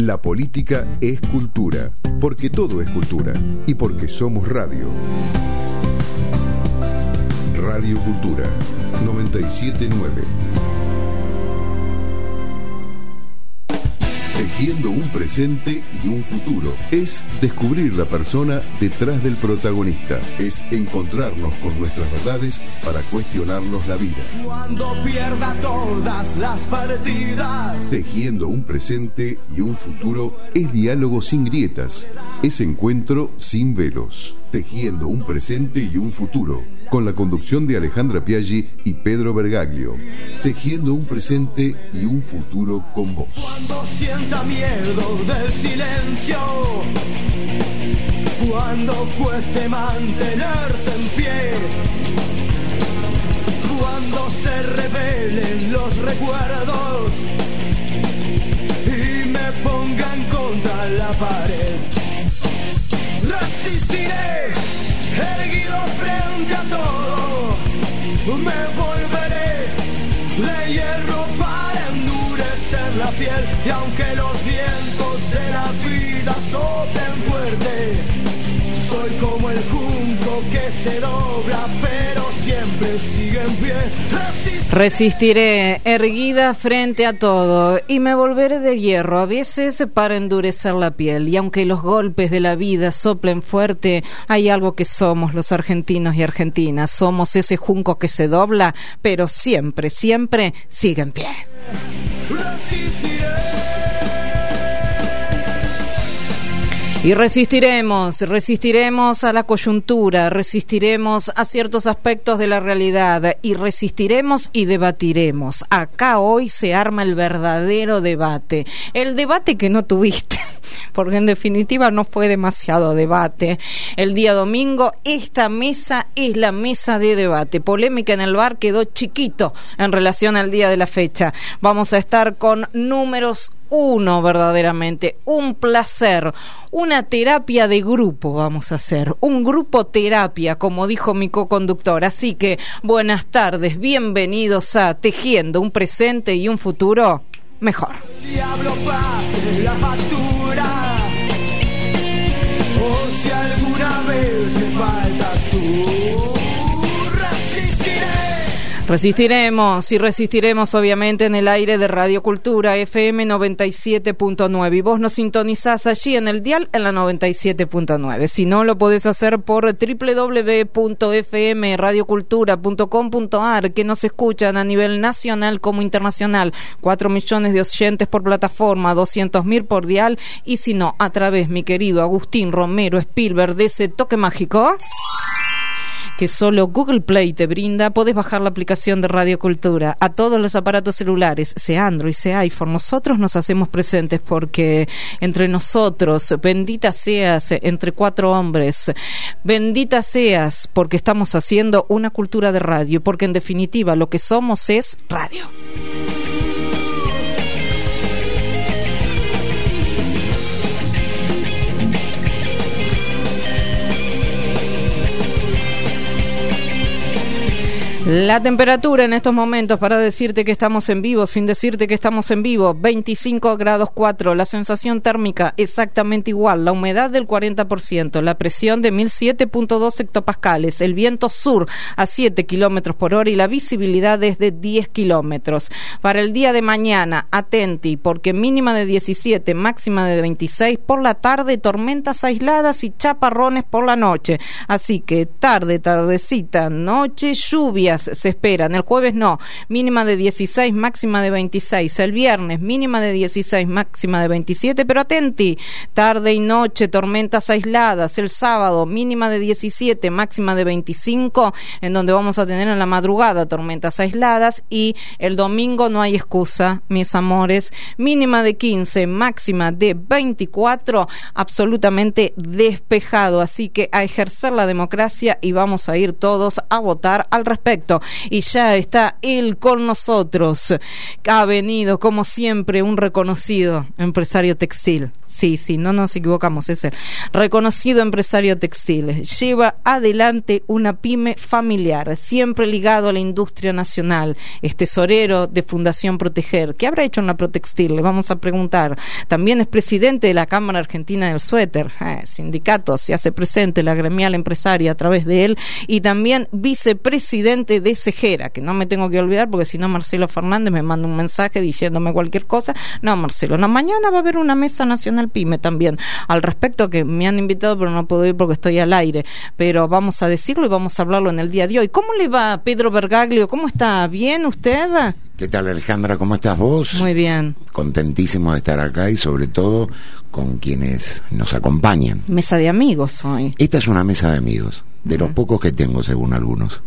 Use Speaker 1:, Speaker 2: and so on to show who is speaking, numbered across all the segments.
Speaker 1: La política es cultura, porque todo es cultura y porque somos radio. Radio Cultura 97.9. Tejiendo un presente y un futuro. Es descubrir la persona detrás del protagonista. Es encontrarnos con nuestras verdades para cuestionarnos la vida.
Speaker 2: Cuando pierda todas las partidas.
Speaker 1: Tejiendo un presente y un futuro es diálogo sin grietas. Es encuentro sin velos. Tejiendo un presente y un futuro. Con la conducción de Alejandra Piaggi y Pedro Bergaglio. Tejiendo un presente y un futuro con vos.
Speaker 2: Cuando sienta miedo del silencio, cuando cueste mantenerse en pie, cuando se revelen los recuerdos y me pongan contra la pared, resistiré, erguido frente a todo, me volveré de hierro para endurecer la piel, y aunque los vientos de la vida soplen fuerte, soy como el junco que se dobla pero siempre sigue en pie.
Speaker 3: Resistiré, erguida frente a todo, y me volveré de hierro, a veces para endurecer la piel, y aunque los golpes de la vida soplen fuerte, hay algo que somos los argentinos y argentinas, somos ese junco que se dobla pero siempre, siempre sigue en pie. Y resistiremos a la coyuntura, resistiremos a ciertos aspectos de la realidad, y resistiremos y debatiremos. Acá hoy se arma el verdadero debate, el debate que no tuviste, porque en definitiva no fue demasiado debate. El día domingo esta mesa es la mesa de debate. Polémica en el bar quedó chiquito en relación al día de la fecha. Vamos a estar con números uno, verdaderamente, un placer, una terapia de grupo vamos a hacer, un grupo terapia, como dijo mi coconductor. Así que, buenas tardes, bienvenidos a Tejiendo un presente y un futuro mejor.
Speaker 2: Diablo pase la factura, o si alguna vez me faltas tú.
Speaker 3: Resistiremos obviamente en el aire de Radio Cultura FM 97.9, y vos nos sintonizás allí en el dial en la 97.9. Si no, lo podés hacer por www.fmradiocultura.com.ar, que nos escuchan a nivel nacional como internacional, 4 millones de oyentes por plataforma, 200.000 por dial, y si no, a través, mi querido Agustín Romero Spielberg, de ese toque mágico que solo Google Play te brinda, podés bajar la aplicación de Radio Cultura a todos los aparatos celulares, sea Android, sea iPhone. Nosotros nos hacemos presentes porque entre nosotros, bendita seas entre 4 hombres, bendita seas porque estamos haciendo una cultura de radio, porque en definitiva lo que somos es radio. La temperatura en estos momentos, para decirte que estamos en vivo, sin decirte que estamos en vivo, 25 grados 4, la sensación térmica exactamente igual, la humedad del 40%, la presión de 1007.2 hectopascales, el viento sur a 7 kilómetros por hora y la visibilidad es de 10 kilómetros. Para el día de mañana, atenti, porque mínima de 17, máxima de 26, por la tarde tormentas aisladas y chaparrones por la noche. Así que tarde, tardecita, noche, lluvias se esperan. El jueves no, mínima de 16, máxima de 26. El viernes mínima de 16, máxima de 27, pero atenti, tarde y noche tormentas aisladas. El sábado mínima de 17, máxima de 25, en donde vamos a tener en la madrugada tormentas aisladas, y el domingo no hay excusa, mis amores, mínima de 15, máxima de 24, absolutamente despejado. Así que a ejercer la democracia, y vamos a ir todos a votar al respecto. 4 y ya está él con nosotros. Ha venido, como siempre, un reconocido empresario textil. Sí, no nos equivocamos, es el reconocido empresario textil. Lleva adelante una pyme familiar, siempre ligado a la industria nacional. Es tesorero de Fundación Proteger. ¿Qué habrá hecho en la Protextil? Le vamos a preguntar. También es presidente de la Cámara Argentina del Suéter. Sindicato, se hace presente la gremial empresaria a través de él. Y también vicepresidente de Segera, que no me tengo que olvidar porque si no Marcelo Fernández me manda un mensaje diciéndome cualquier cosa. No, Marcelo, no, mañana va a haber una mesa nacional pyme también al respecto, que me han invitado pero no puedo ir porque estoy al aire, pero vamos a decirlo y vamos a hablarlo en el día de hoy. ¿Cómo le va, Pedro Bergaglio? ¿Cómo está? ¿Bien usted?
Speaker 4: ¿Qué tal, Alejandra? ¿Cómo estás vos?
Speaker 3: Muy bien.
Speaker 4: Contentísimo de estar acá y sobre todo con quienes nos acompañan.
Speaker 3: Mesa de amigos hoy.
Speaker 4: Esta es una mesa de amigos, de los pocos que tengo según algunos.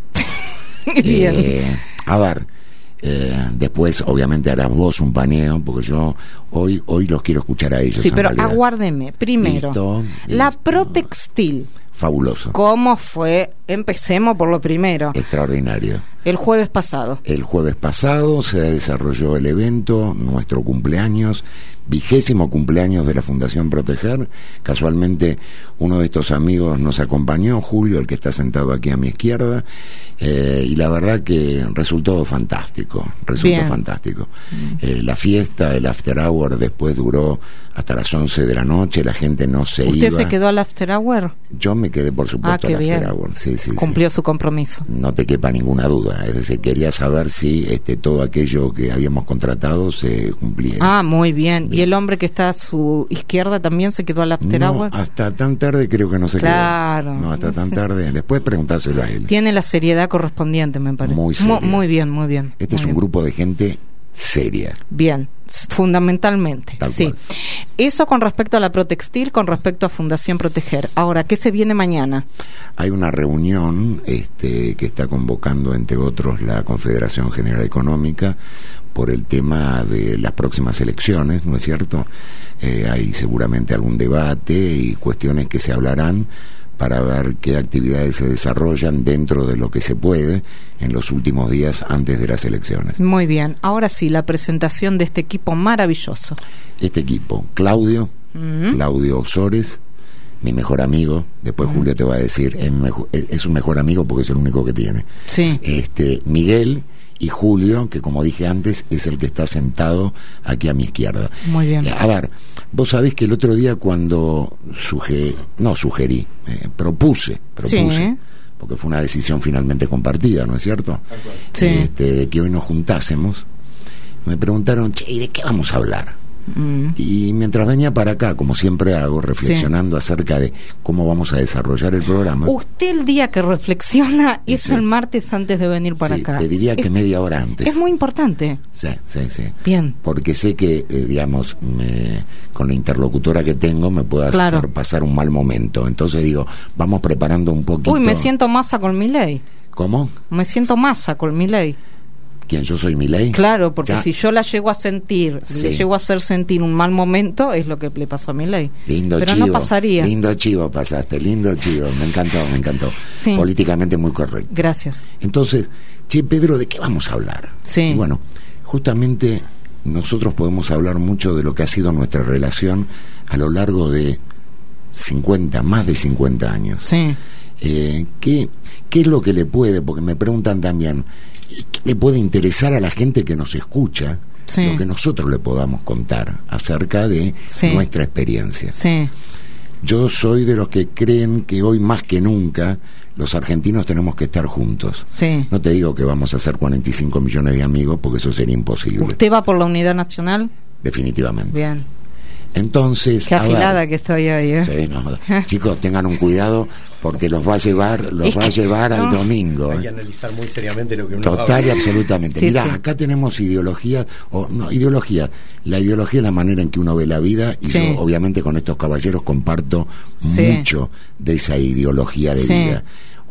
Speaker 3: Bien.
Speaker 4: A ver, después obviamente harás vos un paneo porque yo hoy los quiero escuchar a ellos.
Speaker 3: Sí, pero
Speaker 4: realidad.
Speaker 3: aguárdeme. Primero,
Speaker 4: Listo.
Speaker 3: La Protextil.
Speaker 4: Fabuloso.
Speaker 3: ¿Cómo fue? Empecemos por lo primero.
Speaker 4: Extraordinario.
Speaker 3: El jueves pasado.
Speaker 4: El jueves pasado se desarrolló el evento, nuestro cumpleaños, 20º cumpleaños de la Fundación Proteger. Casualmente uno de estos amigos nos acompañó, Julio, el que está sentado aquí a mi izquierda, y la verdad que resultó fantástico. Fantástico. La fiesta, el after hour después duró hasta las 11 de la noche, la gente no se iba.
Speaker 3: ¿Usted se quedó al after hour?
Speaker 4: Yo me quedé, por supuesto, al after hour. Sí,
Speaker 3: cumplió su compromiso.
Speaker 4: No te quepa ninguna duda. Es decir, quería saber si todo aquello que habíamos contratado se cumplía.
Speaker 3: Muy bien. ¿Y el hombre que está a su izquierda también se quedó al after hour?
Speaker 4: Hasta tan tarde creo que no se quedó.
Speaker 3: Claro.
Speaker 4: No, hasta tan tarde. Después preguntárselo a él.
Speaker 3: Tiene la seriedad correspondiente, me parece.
Speaker 4: Muy seria.
Speaker 3: Muy bien.
Speaker 4: Este es un grupo de gente seria.
Speaker 3: Bien, fundamentalmente.
Speaker 4: Tal
Speaker 3: sí.
Speaker 4: cual.
Speaker 3: Eso con respecto a la Protextil, con respecto a Fundación Proteger. Ahora, ¿qué se viene mañana?
Speaker 4: Hay una reunión que está convocando, entre otros, la Confederación General Económica por el tema de las próximas elecciones, ¿no es cierto? Hay seguramente algún debate y cuestiones que se hablarán para ver qué actividades se desarrollan dentro de lo que se puede en los últimos días antes de las elecciones.
Speaker 3: Muy bien. Ahora sí, la presentación de este equipo maravilloso.
Speaker 4: Este equipo, Claudio Osores, mi mejor amigo. Después Julio te va a decir, es su mejor amigo porque es el único que tiene.
Speaker 3: Sí.
Speaker 4: Miguel y Julio, que como dije antes, es el que está sentado aquí a mi izquierda.
Speaker 3: Muy bien.
Speaker 4: A ver, vos sabés que el otro día cuando propuse,
Speaker 3: sí,
Speaker 4: porque fue una decisión finalmente compartida, ¿no es cierto?
Speaker 3: Sí.
Speaker 4: De que hoy nos juntásemos, me preguntaron, ¿y de qué vamos a hablar? Y mientras venía para acá, como siempre hago, reflexionando acerca de cómo vamos a desarrollar el programa.
Speaker 3: Usted el día que reflexiona es el martes antes de venir para acá.
Speaker 4: Te diría que media hora antes.
Speaker 3: Es muy importante.
Speaker 4: Sí.
Speaker 3: Bien.
Speaker 4: Porque sé que, con la interlocutora que tengo me puede hacer pasar un mal momento. Entonces digo, vamos preparando un poquito.
Speaker 3: Uy, me siento masa con Milei.
Speaker 4: ¿Cómo?
Speaker 3: Me siento masa con Milei.
Speaker 4: ¿Quién? ¿Yo soy Milei?
Speaker 3: Claro, porque si yo la llego a sentir, le llego a hacer sentir un mal momento, es lo que le pasó a Milei.
Speaker 4: Pero
Speaker 3: chivo, no pasaría.
Speaker 4: Lindo chivo pasaste, lindo chivo. Me encantó.
Speaker 3: Sí.
Speaker 4: Políticamente muy correcto.
Speaker 3: Gracias.
Speaker 4: Entonces, Pedro, ¿de qué vamos a hablar?
Speaker 3: Sí.
Speaker 4: Y bueno, justamente nosotros podemos hablar mucho de lo que ha sido nuestra relación a lo largo de más de 50 años.
Speaker 3: Sí.
Speaker 4: ¿Qué es lo que le puede? Porque me preguntan también, ¿qué le puede interesar a la gente que nos escucha?
Speaker 3: Sí.
Speaker 4: Lo que nosotros le podamos contar acerca de nuestra experiencia.
Speaker 3: Sí.
Speaker 4: Yo soy de los que creen que hoy más que nunca los argentinos tenemos que estar juntos.
Speaker 3: Sí.
Speaker 4: No te digo que vamos a ser 45 millones de amigos porque eso sería imposible.
Speaker 3: ¿Usted va por la unidad nacional?
Speaker 4: Definitivamente.
Speaker 3: Bien.
Speaker 4: Entonces,
Speaker 3: qué afilada que estoy hoy,
Speaker 4: Sí, chicos, tengan un cuidado porque los va a llevar al domingo.
Speaker 5: Hay que analizar muy seriamente lo que uno
Speaker 4: total y absolutamente.
Speaker 3: Sí,
Speaker 4: Mirá, acá tenemos ideología, la ideología es la manera en que uno ve la vida y yo obviamente con estos caballeros comparto mucho de esa ideología de vida.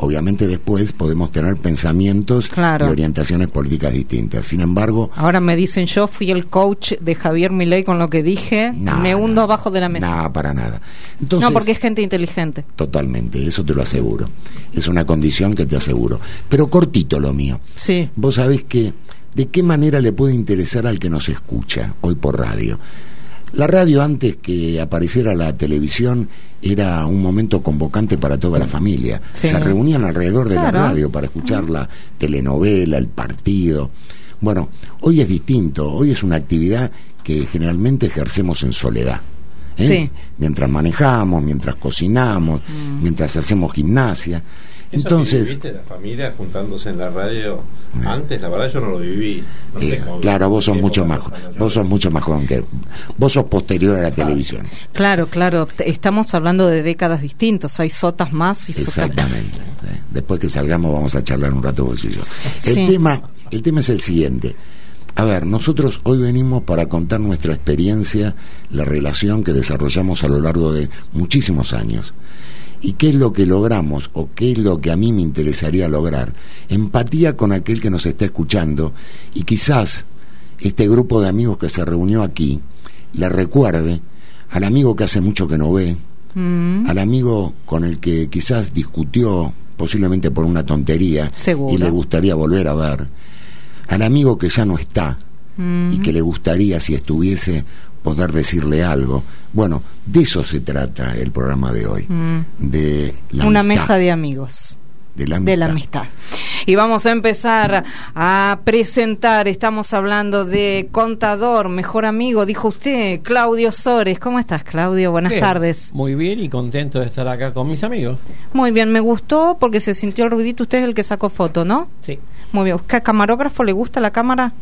Speaker 4: Obviamente después podemos tener pensamientos
Speaker 3: claro.
Speaker 4: y orientaciones políticas distintas. Sin embargo...
Speaker 3: Ahora me dicen, yo fui el coach de Javier Milei con lo que dije, me hundo abajo de la mesa.
Speaker 4: No, para nada. Entonces,
Speaker 3: no, porque es gente inteligente.
Speaker 4: Totalmente, eso te lo aseguro. Es una condición que te aseguro. Pero cortito lo mío.
Speaker 3: Sí.
Speaker 4: Vos sabés que, ¿de qué manera le puede interesar al que nos escucha hoy por radio? La radio, antes que apareciera la televisión, era un momento convocante para toda la familia.
Speaker 3: Sí.
Speaker 4: Se reunían alrededor de
Speaker 3: claro.
Speaker 4: la radio para escuchar la telenovela, el partido. Bueno, hoy es distinto. Hoy es una actividad que generalmente ejercemos en soledad.
Speaker 3: Sí.
Speaker 4: Mientras manejamos, mientras cocinamos, mientras hacemos gimnasia. Entonces,
Speaker 5: ¿Eso que viviste, la familia juntándose en la radio antes? La verdad yo no lo viví. No sé
Speaker 4: claro, vos sos mucho más joven que vos sos posterior a la televisión.
Speaker 3: Claro, estamos hablando de décadas distintas, hay sotas más y
Speaker 4: exactamente. Después que salgamos vamos a charlar un rato vos y yo.
Speaker 3: Sí.
Speaker 4: El tema es el siguiente. A ver, nosotros hoy venimos para contar nuestra experiencia, la relación que desarrollamos a lo largo de muchísimos años. ¿Y qué es lo que logramos o qué es lo que a mí me interesaría lograr? Empatía con aquel que nos está escuchando y quizás este grupo de amigos que se reunió aquí le recuerde al amigo que hace mucho que no ve, al amigo con el que quizás discutió posiblemente por una tontería
Speaker 3: ¿seguro?
Speaker 4: Y le gustaría volver a ver, al amigo que ya no está y que le gustaría, si estuviese, poder decirle algo. Bueno, de eso se trata el programa de hoy, de la
Speaker 3: una
Speaker 4: amistad.
Speaker 3: mesa de amigos.
Speaker 4: De la amistad.
Speaker 3: Y vamos a empezar a presentar, estamos hablando de contador, mejor amigo, dijo usted, Claudio Sores. ¿Cómo estás, Claudio? Buenas tardes.
Speaker 6: Muy bien y contento de estar acá con mis amigos.
Speaker 3: Muy bien, me gustó porque se sintió el ruidito. Usted es el que sacó foto, ¿no?
Speaker 6: Sí.
Speaker 3: Muy bien. ¿Qué camarógrafo le gusta la cámara?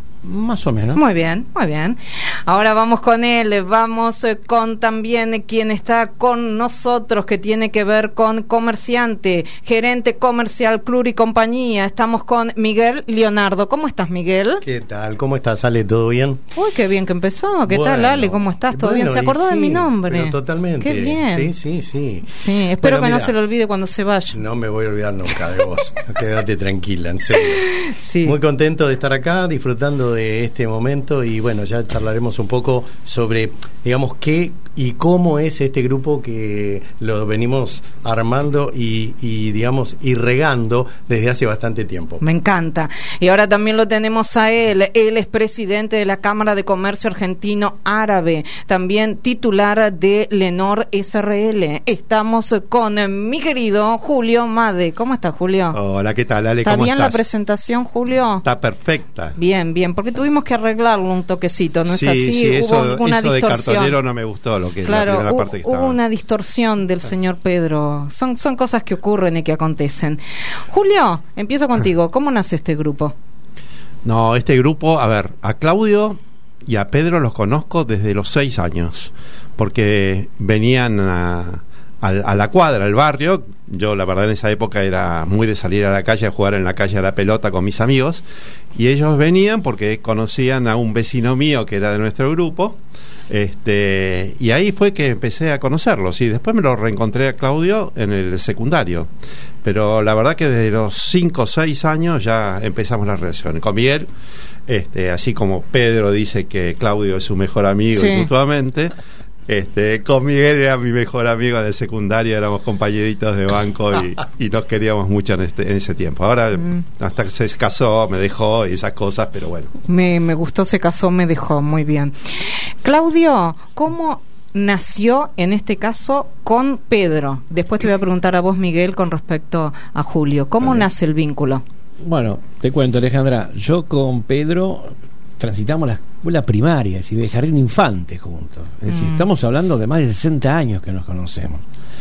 Speaker 6: Más o menos.
Speaker 3: Muy bien, muy bien. Ahora vamos con él, vamos con también quien está con nosotros, que tiene que ver con comerciante, gerente comercial Clur y compañía. Estamos con Miguel Leonardo. ¿Cómo estás, Miguel?
Speaker 5: ¿Qué tal? ¿Cómo estás, Ale? ¿Todo bien?
Speaker 3: Uy, qué bien que empezó. ¿Qué tal, Ale? ¿Cómo estás? ¿Todo bien? ¿Se acordó de mi nombre?
Speaker 5: Pero totalmente.
Speaker 3: Qué bien.
Speaker 5: Sí.
Speaker 3: Sí, espero que
Speaker 5: mira,
Speaker 3: no se lo olvide cuando se vaya.
Speaker 5: No me voy a olvidar nunca de vos. Quédate tranquila, en serio.
Speaker 3: Sí.
Speaker 5: Muy contento de estar acá, disfrutando de este momento y bueno, ya charlaremos un poco sobre, digamos, qué y cómo es este grupo que lo venimos armando y digamos, y regando desde hace bastante tiempo.
Speaker 3: Me encanta. Y ahora también lo tenemos a él. Él es presidente de la Cámara de Comercio Argentino Árabe, también titular de Lenor SRL. Estamos con mi querido Julio Made. ¿Cómo estás, Julio?
Speaker 7: Hola, ¿qué tal, Ale?
Speaker 3: ¿Está
Speaker 7: ¿Cómo
Speaker 3: bien
Speaker 7: estás?
Speaker 3: la presentación, Julio?
Speaker 7: Está perfecta.
Speaker 3: Bien, porque tuvimos que arreglarlo un toquecito, ¿no es así?
Speaker 7: Sí,
Speaker 3: Hubo una
Speaker 7: eso de
Speaker 3: distorsión.
Speaker 7: cartonero no me gustó, lo que
Speaker 3: Claro,
Speaker 7: la primera parte que
Speaker 3: hubo
Speaker 7: estaba.
Speaker 3: una distorsión del señor Pedro. Son cosas que ocurren y que acontecen. Julio, empiezo contigo. ¿Cómo nace este grupo?
Speaker 7: No, este grupo, a ver, a Claudio y a Pedro los conozco desde los 6 años, porque venían a la cuadra, al barrio. Yo la verdad en esa época era muy de salir a la calle a jugar en la calle a la pelota con mis amigos, y ellos venían porque conocían a un vecino mío que era de nuestro grupo, y ahí fue que empecé a conocerlos, y después me lo reencontré a Claudio en el secundario, pero la verdad que desde los 5 o 6 años ya empezamos la relación con Miguel, así como Pedro dice que Claudio es su mejor amigo,
Speaker 3: sí,
Speaker 7: y mutuamente. Con Miguel era mi mejor amigo en el secundario, éramos compañeritos de banco y nos queríamos mucho en ese tiempo. Ahora hasta que se casó, me dejó y esas cosas, pero bueno.
Speaker 3: Me gustó, se casó, me dejó, muy bien. Claudio, ¿cómo nació en este caso con Pedro? Después te voy a preguntar a vos, Miguel, con respecto a Julio. ¿Cómo nace el vínculo?
Speaker 6: Bueno, te cuento, Alejandra, yo con Pedro transitamos la escuela primaria, es decir, de jardín de infantes juntos. Es decir, estamos hablando de más de 60 años que nos conocemos.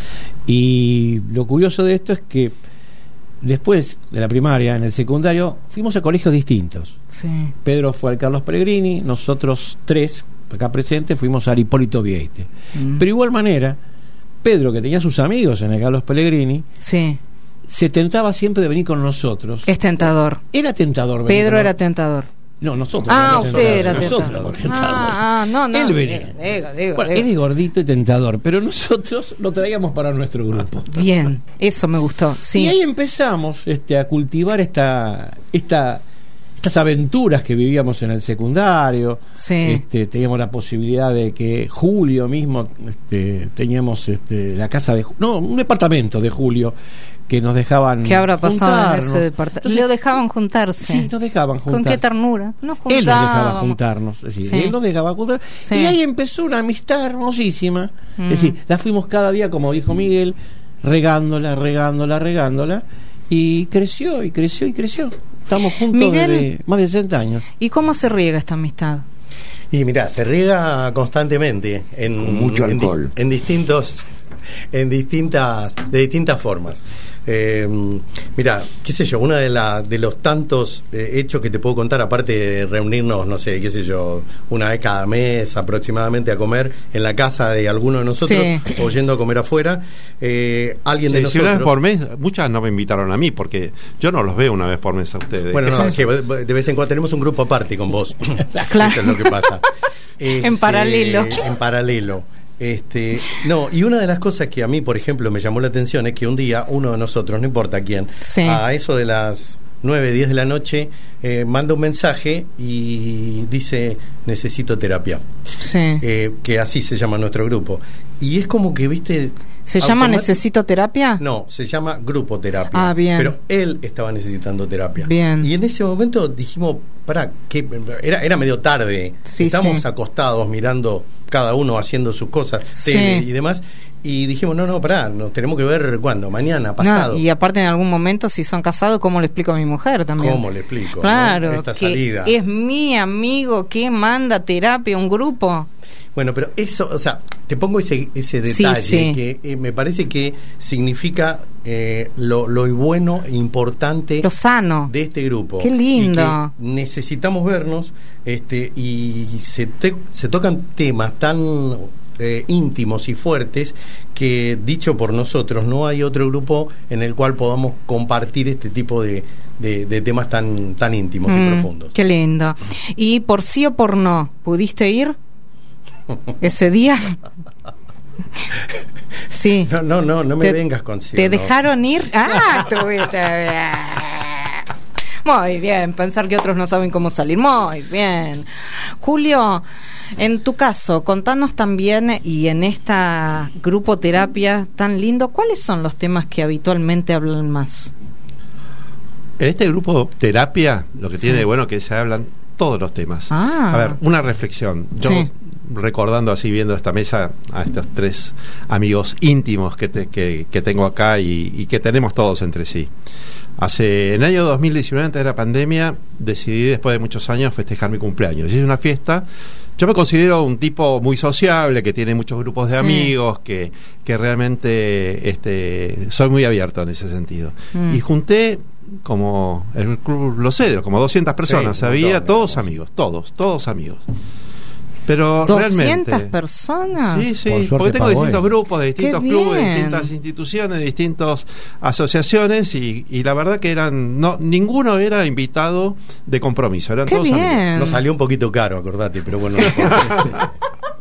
Speaker 6: Y lo curioso de esto es que después de la primaria, en el secundario, fuimos a colegios distintos.
Speaker 3: Sí.
Speaker 6: Pedro fue al Carlos Pellegrini, nosotros 3, acá presentes, fuimos al Hipólito Vieite. Pero de igual manera, Pedro, que tenía sus amigos en el Carlos Pellegrini,
Speaker 3: sí,
Speaker 6: se tentaba siempre de venir con nosotros.
Speaker 3: es tentador.
Speaker 6: Era tentador venir
Speaker 3: Pedro
Speaker 6: con
Speaker 3: era tentador.
Speaker 6: No, nosotros.
Speaker 3: Usted era
Speaker 6: nosotros
Speaker 3: tentador.
Speaker 6: éramos tentadores.
Speaker 3: No.
Speaker 6: Él venía. Bueno, él es gordito y tentador, pero nosotros lo traíamos para nuestro grupo.
Speaker 3: Bien, eso me gustó. Sí.
Speaker 6: Y ahí empezamos a cultivar estas aventuras que vivíamos en el secundario.
Speaker 3: Sí.
Speaker 6: Teníamos la posibilidad de que Julio mismo, teníamos la casa de un departamento de Julio que nos dejaban.
Speaker 3: ¿Qué habrá pasado
Speaker 6: juntarnos.
Speaker 3: en ese departamento? ¿Lo dejaban juntarse?
Speaker 6: Sí, nos dejaban juntarnos.
Speaker 3: ¿Con qué ternura? Nos
Speaker 6: Él nos dejaba
Speaker 3: juntábamos.
Speaker 6: juntarnos, es decir,
Speaker 3: Sí.
Speaker 6: él nos dejaba juntar.
Speaker 3: Sí.
Speaker 6: Y ahí empezó una amistad hermosísima. Es decir, la fuimos cada día, como dijo Miguel, regándola, y creció. Estamos juntos
Speaker 3: Miguel,
Speaker 6: desde más de 60 años.
Speaker 3: ¿Y cómo se riega esta amistad?
Speaker 5: Y mirá, se riega constantemente
Speaker 4: Con mucho alcohol.
Speaker 5: de distintas formas. Mira, qué sé yo, una de los tantos hechos que te puedo contar, aparte de reunirnos, no sé, qué sé yo, una vez cada mes aproximadamente a comer en la casa de alguno de nosotros,
Speaker 3: Sí.
Speaker 5: o yendo a comer afuera, alguien de
Speaker 7: Si
Speaker 5: nosotros.
Speaker 7: una vez por mes, muchas no me invitaron a mí, porque yo no los veo una vez por mes a ustedes.
Speaker 5: Bueno,
Speaker 7: ¿Qué
Speaker 5: no,
Speaker 7: es
Speaker 5: es que
Speaker 7: eso?
Speaker 5: de vez en cuando tenemos un grupo aparte con vos.
Speaker 3: Claro.
Speaker 5: Eso es lo que pasa.
Speaker 3: En paralelo.
Speaker 5: En paralelo. No, y una de las cosas que a mí, por ejemplo, me llamó la atención es que un día uno de nosotros, no importa quién,
Speaker 3: Sí.
Speaker 5: a eso de las 9, 10 de la noche, manda un mensaje y dice: necesito terapia.
Speaker 3: Sí.
Speaker 5: Que así se llama nuestro grupo. Y es como que, viste...
Speaker 3: ¿Se llama
Speaker 5: automático-
Speaker 3: Necesito Terapia?
Speaker 5: No, se llama grupo terapia.
Speaker 3: Ah, bien.
Speaker 5: Pero él estaba necesitando terapia.
Speaker 3: Bien.
Speaker 5: Y en ese momento dijimos, que era medio tarde.
Speaker 3: Sí,
Speaker 5: Estábamos
Speaker 3: sí.
Speaker 5: acostados mirando cada uno haciendo sus cosas,
Speaker 3: Sí.
Speaker 5: tele y demás. Y dijimos, no, pará, nos tenemos que ver cuándo, mañana, pasado.
Speaker 3: No, y aparte en algún momento, si son casados, ¿cómo le explico a mi mujer también?
Speaker 5: ¿Cómo le explico?
Speaker 3: Claro,
Speaker 5: ¿no? Esta
Speaker 3: que
Speaker 5: salida.
Speaker 3: es mi amigo que manda terapia a un grupo.
Speaker 5: Bueno, pero eso, o sea, te pongo ese detalle
Speaker 3: sí.
Speaker 5: que me parece que significa lo bueno e importante
Speaker 3: Lo sano.
Speaker 5: de este grupo.
Speaker 3: Qué lindo.
Speaker 5: Y que necesitamos vernos, y se tocan temas tan íntimos y fuertes que, dicho por nosotros, no hay otro grupo en el cual podamos compartir este tipo de temas tan íntimos y profundos.
Speaker 3: Qué lindo. ¿Y por sí o por no? ¿Pudiste ir ese día? Sí.
Speaker 5: No me vengas con sí o
Speaker 3: ¿Te
Speaker 5: no.
Speaker 3: dejaron ir? Ah, tuviste. Muy bien, pensar que otros no saben cómo salir. Muy bien. Julio, en tu caso, contanos también, y en esta grupo terapia tan lindo, ¿cuáles son los temas que habitualmente hablan más?
Speaker 7: En este grupo terapia, lo que
Speaker 3: Sí.
Speaker 7: tiene de bueno que se hablan todos los temas.
Speaker 3: Ah.
Speaker 7: A ver, una reflexión. Yo,
Speaker 3: Sí.
Speaker 7: recordando así, viendo esta mesa, a estos tres amigos íntimos que tengo acá y que tenemos todos entre sí. En el año 2019, antes de la pandemia, decidí, después de muchos años, festejar mi cumpleaños. Hice una fiesta. Yo me considero un tipo muy sociable, que tiene muchos grupos de
Speaker 3: Sí.
Speaker 7: amigos, que realmente soy muy abierto en ese sentido. Y junté, como el Club Los Cedros, como 200 personas.
Speaker 5: Sí, un
Speaker 7: Había
Speaker 5: montón,
Speaker 7: todos
Speaker 5: digamos.
Speaker 7: amigos, todos amigos. Pero
Speaker 3: 200
Speaker 7: realmente...
Speaker 3: personas.
Speaker 7: Sí, sí,
Speaker 6: Por suerte
Speaker 7: porque tengo
Speaker 6: pagó
Speaker 7: distintos
Speaker 6: él.
Speaker 7: grupos, de distintos
Speaker 3: Qué
Speaker 7: clubes, de
Speaker 3: bien.
Speaker 7: distintas instituciones, de distintas asociaciones, y la verdad que ninguno era invitado de compromiso, eran
Speaker 3: Qué
Speaker 7: todos
Speaker 3: bien.
Speaker 7: amigos.
Speaker 5: Nos salió un poquito caro, acordate, pero bueno. no importa.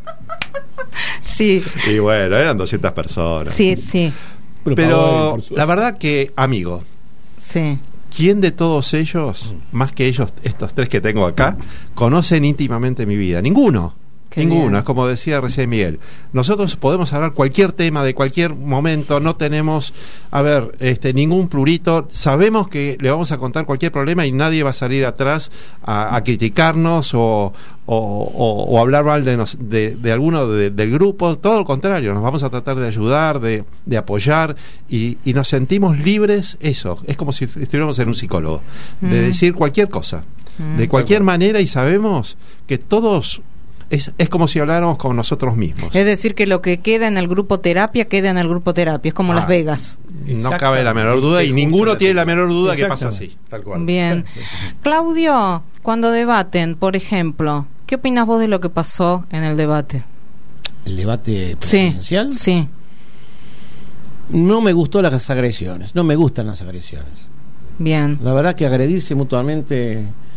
Speaker 3: Sí,
Speaker 7: Y bueno, eran 200 personas.
Speaker 3: sí, sí,
Speaker 6: pagó él,
Speaker 7: Pero
Speaker 6: por suerte.
Speaker 7: la verdad que, amigo,
Speaker 3: sí.
Speaker 7: ¿quién de todos ellos, más que ellos, estos tres que tengo acá, conocen íntimamente mi vida? Ninguno.
Speaker 3: Qué
Speaker 7: Ninguno,
Speaker 3: bien.
Speaker 7: es como decía recién Miguel. Nosotros podemos hablar cualquier tema de cualquier momento, no tenemos, ningún plurito. Sabemos que le vamos a contar cualquier problema y nadie va a salir atrás a criticarnos o hablar mal de alguno del grupo. Todo lo contrario, nos vamos a tratar de ayudar, de apoyar, y nos sentimos libres. Eso, es como si estuviéramos en un psicólogo, de decir cualquier cosa, de cualquier manera, y sabemos que todos... Es como si habláramos con nosotros mismos.
Speaker 3: Es decir, que lo que queda en el grupo terapia, queda en el grupo terapia. Es como Las Vegas.
Speaker 7: No cabe la menor duda, y
Speaker 5: Justo
Speaker 7: ninguno
Speaker 5: la
Speaker 7: tiene la
Speaker 5: situación.
Speaker 7: menor duda que pasa
Speaker 6: Exactamente.
Speaker 7: así.
Speaker 5: Tal cual.
Speaker 3: Bien. Claudio, cuando debaten, por ejemplo, ¿qué opinas vos de lo que pasó en el debate?
Speaker 6: ¿El debate
Speaker 3: Sí,
Speaker 6: presidencial?
Speaker 3: sí.
Speaker 6: No me gustó las agresiones, no me gustan las agresiones.
Speaker 3: Bien.
Speaker 6: La verdad que agredirse mutuamente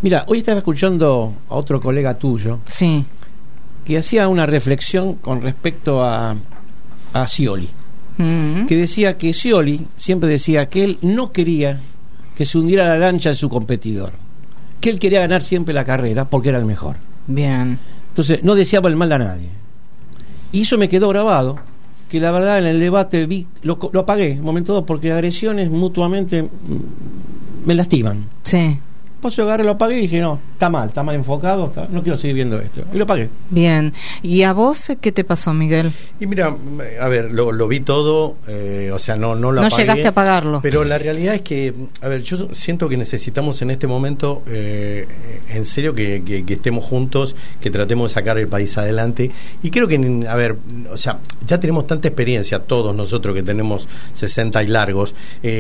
Speaker 6: Mira, hoy estaba escuchando a otro colega tuyo
Speaker 3: Sí.
Speaker 6: que hacía una reflexión con respecto a Scioli,
Speaker 3: Mm.
Speaker 6: que decía que Scioli siempre decía que él no quería que se hundiera la lancha de su competidor, que él quería ganar siempre la carrera porque era el mejor.
Speaker 3: Bien.
Speaker 6: Entonces no deseaba el mal a nadie. Y eso me quedó grabado, que la verdad en el debate lo apagué en un momento dado, porque agresiones mutuamente me lastiman.
Speaker 3: Sí.
Speaker 6: Pues yo agarré, lo apagué y dije, no, está mal enfocado, no quiero seguir viendo esto. Y lo apagué.
Speaker 3: Bien. ¿Y a vos qué te pasó, Miguel?
Speaker 5: Y mira, a ver, lo vi todo, o sea, no lo apagué.
Speaker 3: No llegaste a apagarlo.
Speaker 5: Pero la realidad es que, a ver, yo siento que necesitamos en este momento, en serio, que estemos juntos, que tratemos de sacar el país adelante. Y creo que, a ver, o sea, ya tenemos tanta experiencia, todos nosotros que tenemos 60 y largos,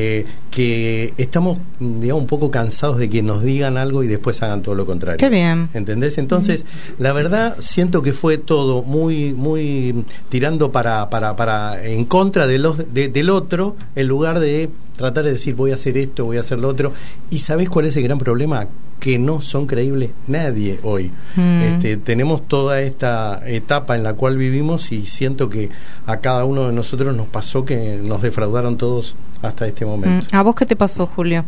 Speaker 5: que estamos, digamos, un poco cansados de que nos digan algo y después hagan todo lo contrario.
Speaker 3: Qué bien.
Speaker 5: ¿Entendés? Entonces, la verdad, siento que fue todo muy tirando para en contra del otro, en lugar de tratar de decir voy a hacer esto, voy a hacer lo otro. ¿Y sabés cuál es el gran problema? Que no son creíbles nadie hoy. Tenemos toda esta etapa en la cual vivimos y siento que a cada uno de nosotros nos pasó que nos defraudaron todos hasta este momento.
Speaker 3: ¿A vos qué te pasó, Julio?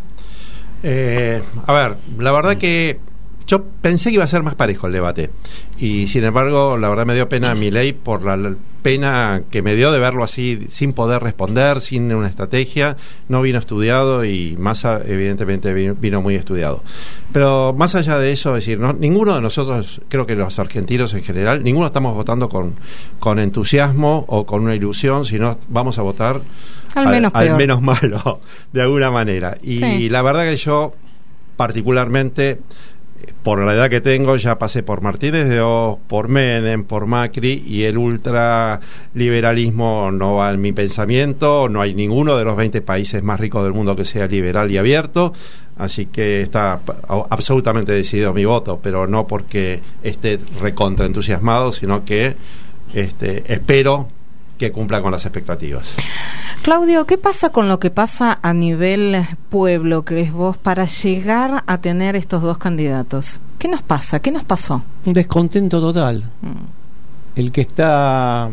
Speaker 7: A ver, la verdad que yo pensé que iba a ser más parejo el debate y sin embargo la verdad me dio pena a Milei por la pena que me dio de verlo así sin poder responder, sin una estrategia. No vino estudiado y Massa evidentemente vino muy estudiado, pero más allá de eso, es decir, ninguno de nosotros, creo que los argentinos en general, ninguno estamos votando con entusiasmo o con una ilusión, sino vamos a votar al menos malo de alguna manera. Y
Speaker 3: sí,
Speaker 7: la verdad que yo particularmente, por la edad que tengo, ya pasé por Martínez de Hoz, por Menem, por Macri, y el ultraliberalismo no va en mi pensamiento. No hay ninguno de los 20 países más ricos del mundo que sea liberal y abierto, así que está absolutamente decidido mi voto, pero no porque esté recontra entusiasmado, sino que espero que cumpla con las expectativas.
Speaker 3: Claudio, ¿qué pasa con lo que pasa a nivel pueblo, crees vos, para llegar a tener estos dos candidatos? ¿Qué nos pasa? ¿Qué nos pasó?
Speaker 6: Un descontento total. El que está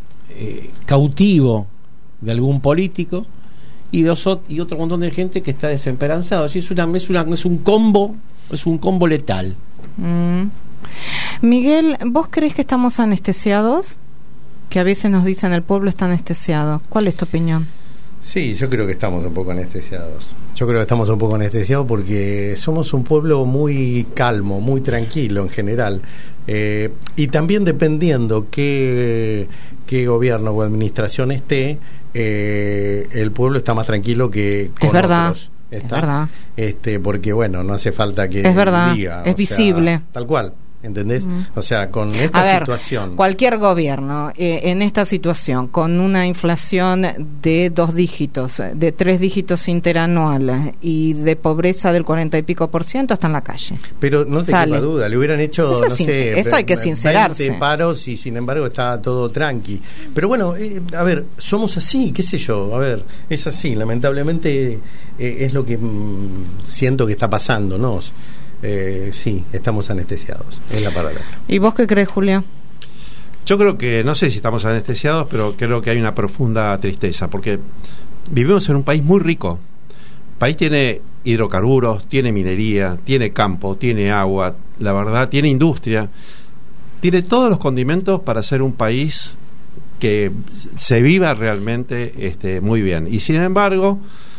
Speaker 6: cautivo de algún político y otro montón de gente que está desesperanzado. Así es un combo letal.
Speaker 3: Miguel, ¿vos crees que estamos anestesiados? Que a veces nos dicen el pueblo está anestesiado. ¿Cuál es tu opinión?
Speaker 5: Sí, yo creo que estamos un poco anestesiados. Yo creo que estamos un poco anestesiados porque somos un pueblo muy calmo, muy tranquilo en general. Y también dependiendo qué gobierno o administración esté, el pueblo está más tranquilo que con otros.
Speaker 3: Es verdad.
Speaker 5: Porque bueno, no hace falta que
Speaker 3: es verdad,
Speaker 5: diga.
Speaker 3: Es visible.
Speaker 5: Tal cual. ¿Entendés? O sea, con esta situación.
Speaker 3: Cualquier gobierno en esta situación, con una inflación de 2 dígitos, de 3 dígitos interanuales y de pobreza del 40 y pico % está en la calle.
Speaker 5: Pero no te quepa duda, le hubieran hecho,
Speaker 3: eso hay que sincerarse.
Speaker 5: 20 paros y sin embargo está todo tranqui. Pero bueno, a ver, somos así, qué sé yo, a ver, es así, lamentablemente es lo que siento que está pasando, ¿no? Sí, estamos anestesiados, es la palabra.
Speaker 3: ¿Y vos qué crees, Julia?
Speaker 7: Yo creo que, no sé si estamos anestesiados, pero creo que hay una profunda tristeza, porque vivimos en un país muy rico. El país tiene hidrocarburos, tiene minería, tiene campo, tiene agua, la verdad, tiene industria, tiene todos los condimentos para ser un país que se viva realmente muy bien. Y sin embargo,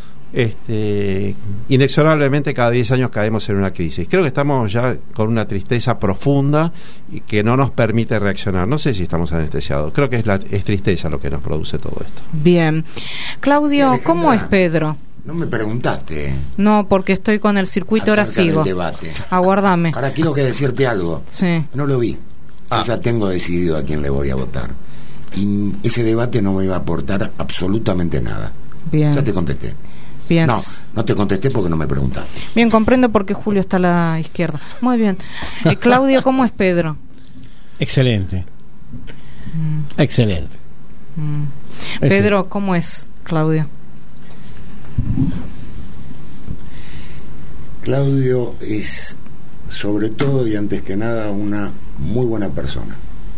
Speaker 7: inexorablemente cada 10 años caemos en una crisis. Creo que estamos ya con una tristeza profunda y que no nos permite reaccionar. No sé si estamos anestesiados. Creo que es tristeza lo que nos produce todo esto.
Speaker 3: Bien. Claudio, Alejandra, ¿cómo es Pedro?
Speaker 4: No me preguntaste.
Speaker 3: No, porque estoy con el circuito, ahora sigo. Aguardame.
Speaker 4: Ahora quiero que decirte algo.
Speaker 3: Sí.
Speaker 4: No lo vi. Yo ya tengo decidido a quién le voy a votar. Y ese debate no me iba a aportar absolutamente nada.
Speaker 3: Bien.
Speaker 4: Ya te contesté.
Speaker 3: Bien.
Speaker 4: No te contesté porque no me preguntaste.
Speaker 3: Bien, comprendo por qué Julio está a la izquierda. Muy bien. Claudio, ¿cómo es Pedro?
Speaker 6: Excelente. Excelente.
Speaker 3: Pedro, ¿cómo es Claudio?
Speaker 4: Claudio es sobre todo y antes que nada una muy buena persona.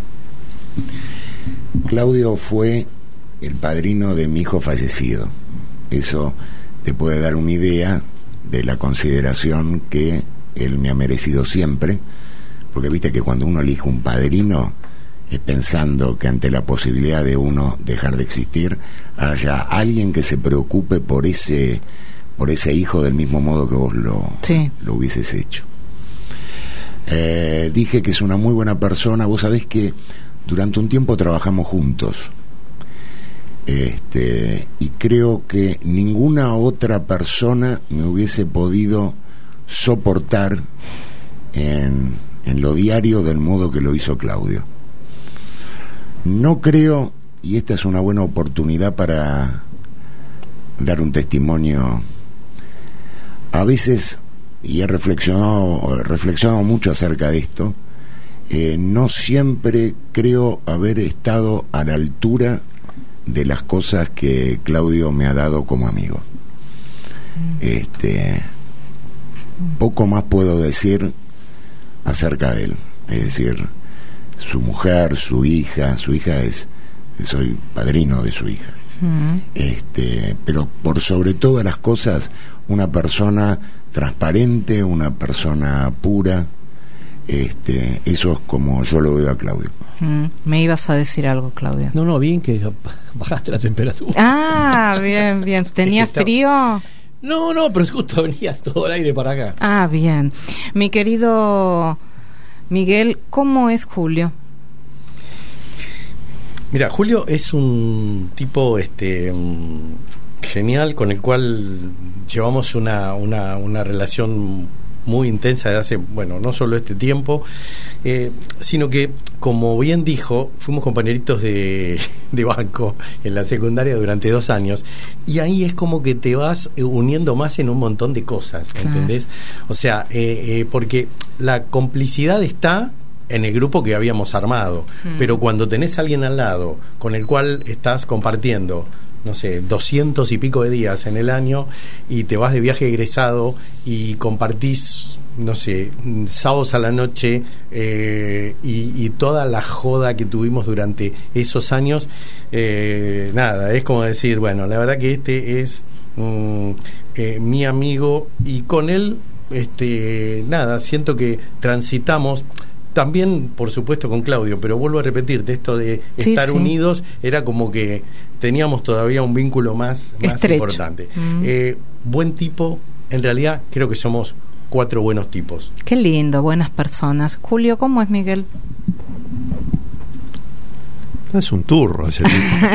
Speaker 4: Claudio fue el padrino de mi hijo fallecido. Eso te puede dar una idea de la consideración que él me ha merecido siempre, porque viste que cuando uno elige un padrino es pensando que ante la posibilidad de uno dejar de existir haya alguien que se preocupe por ese hijo del mismo modo que vos lo hubieses hecho. Dije que es una muy buena persona. Vos sabés que durante un tiempo trabajamos juntos, y creo que ninguna otra persona me hubiese podido soportar en lo diario del modo que lo hizo Claudio. No creo, y esta es una buena oportunidad para dar un testimonio, a veces, y he reflexionado mucho acerca de esto, no siempre creo haber estado a la altura de las cosas que Claudio me ha dado como amigo. Poco más puedo decir acerca de él. Es decir, su mujer, su hija soy padrino de su hija. Pero por sobre todas las cosas, una persona transparente, una persona pura. Eso es como yo lo veo a Claudio.
Speaker 3: Me ibas a decir algo, Claudia.
Speaker 6: No, bien que bajaste la temperatura.
Speaker 3: Ah, bien. ¿Tenías frío?
Speaker 6: No, pero justo venías todo el aire para acá.
Speaker 3: Ah, bien. Mi querido Miguel, ¿cómo es Julio?
Speaker 5: Mira, Julio es un tipo genial, con el cual llevamos una relación muy intensa de hace, no solo este tiempo, sino que, como bien dijo, fuimos compañeritos de banco en la secundaria durante 2 años, y ahí es como que te vas uniendo más en un montón de cosas, ¿entendés? O sea, porque la complicidad está en el grupo que habíamos armado, pero cuando tenés a alguien al lado con el cual estás compartiendo, no sé, 200 y pico de días en el año, y te vas de viaje egresado y compartís, no sé, sábados a la noche, y toda la joda que tuvimos durante esos años, nada, es como decir, la verdad que este es mi amigo, y con él, nada, siento que transitamos. También, por supuesto, con Claudio, pero vuelvo a repetirte, esto de estar unidos era como que teníamos todavía un vínculo más importante. Buen tipo, en realidad creo que somos 4 buenos tipos.
Speaker 3: Qué lindo, buenas personas. Julio, ¿cómo es Miguel?
Speaker 7: Es un turro ese tipo.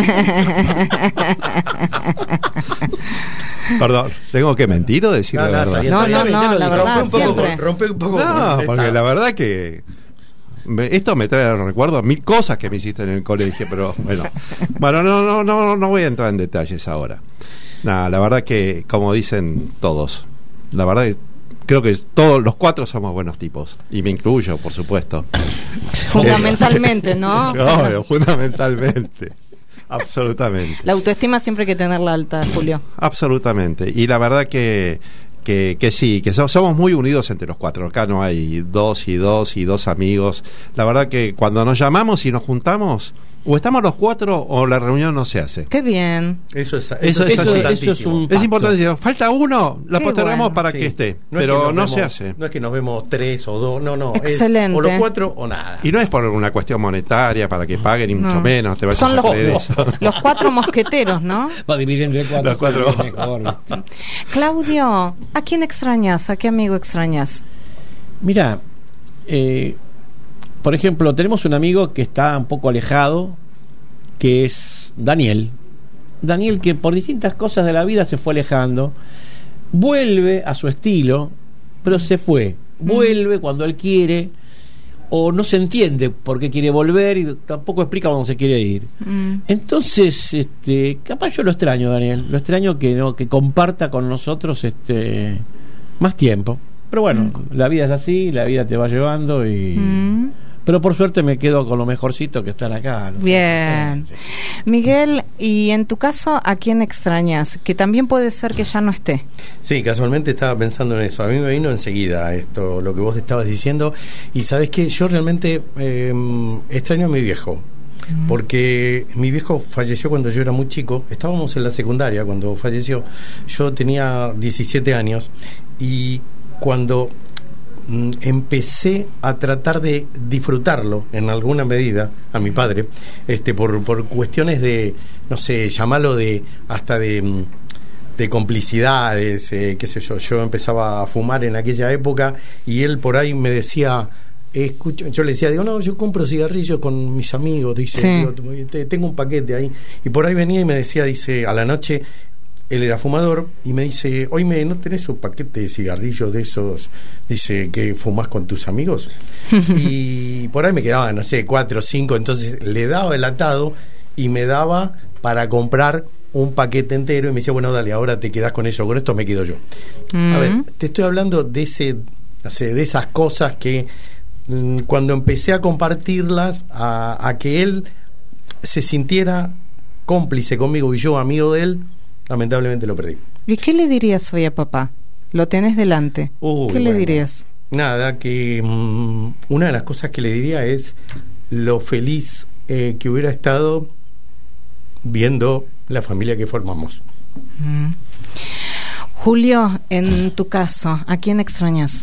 Speaker 7: Perdón, ¿tengo que mentir o decir la verdad?
Speaker 3: No, la verdad,
Speaker 5: rompe un poco.
Speaker 7: No, porque la verdad que esto me trae recuerdos 1000 cosas que me hiciste en el colegio, pero no voy a entrar en detalles ahora. Nada, la verdad que, como dicen todos, la verdad que creo que todos los 4 somos buenos tipos, y me incluyo, por supuesto.
Speaker 3: Fundamentalmente, ¿no?
Speaker 7: Obvio, fundamentalmente. Absolutamente.
Speaker 3: La autoestima siempre hay que tenerla alta, Julio.
Speaker 7: Absolutamente. Y la verdad que sí, que somos muy unidos entre los 4. Acá no hay 2 y 2 amigos. La verdad que cuando nos llamamos y nos juntamos, o estamos los 4 o la reunión no se hace.
Speaker 3: Qué bien.
Speaker 5: Eso es importantísimo.
Speaker 7: Es importante. Falta uno, la postergamos para que esté, pero no se hace.
Speaker 5: No es que nos vemos 3 o 2, no.
Speaker 3: Excelente.
Speaker 5: Es o los 4 o nada.
Speaker 7: Y no es por una cuestión monetaria para que paguen, ni mucho menos. Te
Speaker 3: son los 4 mosqueteros, ¿no?
Speaker 6: Va a dividir entre 4.
Speaker 7: Los 4.
Speaker 3: Claudio, ¿a quién extrañas? ¿A qué amigo extrañas?
Speaker 6: Mira, por ejemplo, tenemos un amigo que está un poco alejado, que es Daniel, que por distintas cosas de la vida se fue alejando, vuelve a su estilo, pero se fue, vuelve cuando él quiere, o no se entiende por qué quiere volver, y tampoco explica cuándo se quiere ir. Entonces, capaz yo lo extraño, Daniel, lo extraño que comparta con nosotros más tiempo. Pero bueno, la vida es así, la vida te va llevando, pero Pero por suerte me quedo con lo mejorcito que están acá.
Speaker 3: Bien.
Speaker 6: Sí.
Speaker 3: Miguel, y en tu caso, ¿a quién extrañas? Que también puede ser que ya no esté.
Speaker 5: Sí, casualmente estaba pensando en eso. A mí me vino enseguida esto, lo que vos estabas diciendo. Y sabés que yo realmente extraño a mi viejo. Porque mi viejo falleció cuando yo era muy chico. Estábamos en la secundaria cuando falleció. Yo tenía 17 años. Y cuando empecé a tratar de disfrutarlo en alguna medida a mi padre, por cuestiones de, no sé, llamarlo de hasta de complicidades, qué sé yo empezaba a fumar en aquella época y él por ahí me decía, yo le decía, digo, no, yo compro cigarrillos con mis amigos, dice,
Speaker 3: sí.
Speaker 5: Tengo un paquete ahí, y por ahí venía y me decía, dice, a la noche, él era fumador, y me dice, oíme, ¿no tenés un paquete de cigarrillos de esos, dice, que fumás con tus amigos? Y por ahí me quedaban, no sé, 4 o 5, entonces le daba el atado y me daba para comprar un paquete entero, y me decía, bueno, dale, ahora te quedás con eso, con esto me quedo yo. A ver, te estoy hablando de de esas cosas que cuando empecé a compartirlas, a que él se sintiera cómplice conmigo y yo amigo de él, lamentablemente lo perdí.
Speaker 3: ¿Y qué le dirías hoy a papá? Lo tenés delante. ¿Qué le dirías?
Speaker 5: Nada, que una de las cosas que le diría es lo feliz que hubiera estado viendo la familia que formamos.
Speaker 3: Julio, en tu caso, ¿a quién extrañas?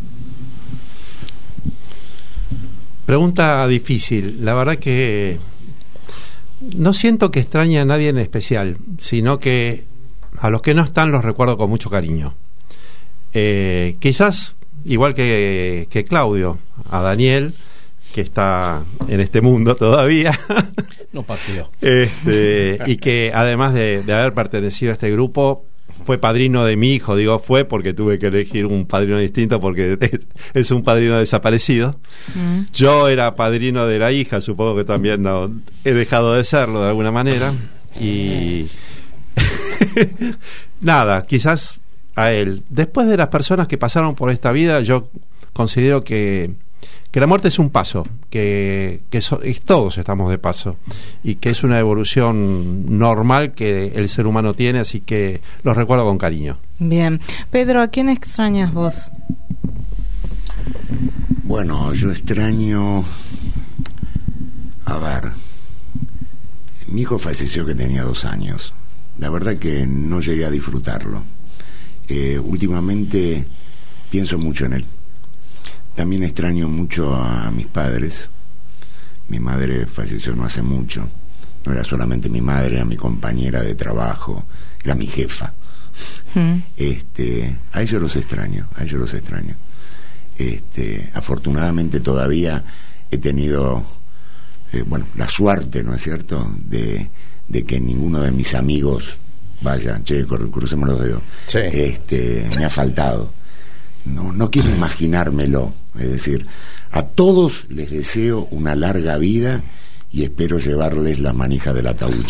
Speaker 7: Pregunta difícil. La verdad que no siento que extrañe a nadie en especial, sino que a los que no están los recuerdo con mucho cariño. Quizás, igual que Claudio, a Daniel, que está en este mundo todavía.
Speaker 6: No partió.
Speaker 7: Y que además de haber pertenecido a este grupo, fue padrino de mi hijo. Digo fue porque tuve que elegir un padrino distinto porque es un padrino desaparecido. Yo era padrino de la hija, supongo que también no he dejado de serlo de alguna manera. Y nada, quizás a él. Después de las personas que pasaron por esta vida, yo considero que la muerte es un paso, que todos estamos de paso y que es una evolución normal que el ser humano tiene, así que los recuerdo con cariño.
Speaker 3: Bien. Pedro, ¿a quién extrañas vos?
Speaker 4: Bueno, yo extraño, a ver, mi hijo falleció que tenía 2 años. La verdad que no llegué a disfrutarlo. Últimamente pienso mucho en él. También extraño mucho a mis padres. Mi madre falleció no hace mucho. No era solamente mi madre, era mi compañera de trabajo, era mi jefa. A ellos los extraño. Afortunadamente todavía he tenido la suerte, ¿no es cierto?, de que ninguno de mis amigos vaya, crucemos los dedos. Sí. Me ha faltado. No quiero imaginármelo. Es decir, a todos les deseo una larga vida y espero llevarles la manija del ataúd.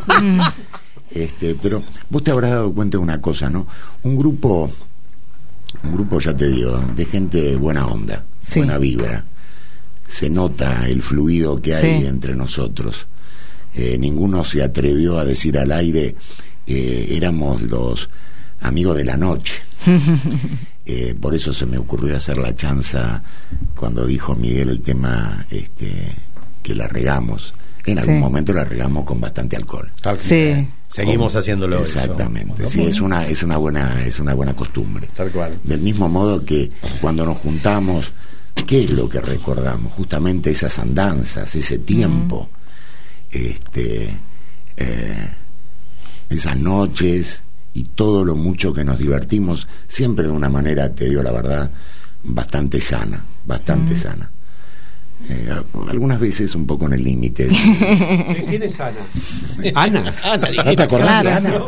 Speaker 4: Pero vos te habrás dado cuenta de una cosa, ¿no? Un grupo, ya te digo, de gente buena onda, sí, buena vibra. Se nota el fluido que hay, sí, entre nosotros. Ninguno se atrevió a decir al aire éramos los amigos de la noche. Por eso se me ocurrió hacer la chanza cuando dijo Miguel el tema que la regamos. En algún momento la regamos con bastante alcohol.
Speaker 3: Sí.
Speaker 5: Seguimos haciéndolo.
Speaker 4: Exactamente. Sí, es una buena costumbre.
Speaker 5: Tal cual.
Speaker 4: Del mismo modo que cuando nos juntamos, ¿qué es lo que recordamos? Justamente esas andanzas, ese tiempo, esas noches y todo lo mucho que nos divertimos, siempre de una manera, te digo la verdad, bastante sana. Algunas veces un poco en el límite.
Speaker 7: ¿Quién es Ana? Ana.
Speaker 4: ¿No te acordás de Ana?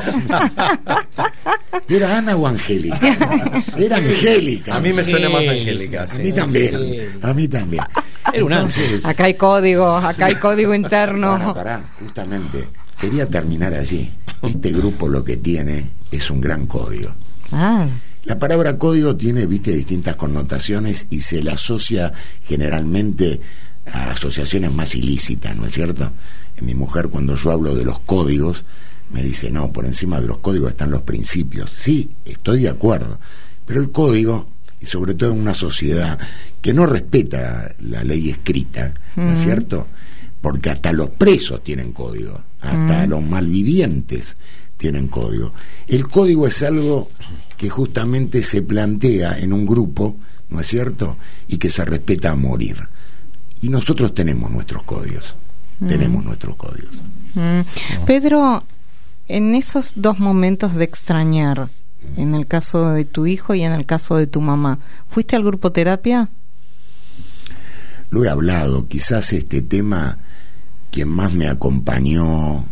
Speaker 4: ¿Era Ana o Angélica? Era Angélica.
Speaker 5: A mí me suena más Angélica.
Speaker 4: Sí. A mí también.
Speaker 3: Entonces, acá hay código interno.
Speaker 4: Pará, justamente quería terminar allí. Este grupo lo que tiene es un gran código. La palabra código tiene, distintas connotaciones y se le asocia generalmente a asociaciones más ilícitas, ¿no es cierto? Mi mujer, cuando yo hablo de los códigos, me dice, no, por encima de los códigos están los principios. Sí, estoy de acuerdo, pero el código, y sobre todo en una sociedad que no respeta la ley escrita, ¿no es cierto? Porque hasta los presos tienen código, hasta los malvivientes tienen código. El código es algo que justamente se plantea en un grupo, ¿no es cierto? Y que se respeta a morir. Y nosotros tenemos nuestros códigos, tenemos nuestros códigos.
Speaker 3: Pedro, en esos dos momentos de extrañar, en el caso de tu hijo y en el caso de tu mamá, ¿fuiste al grupo terapia?
Speaker 4: Lo he hablado, quizás este tema, quien más me acompañó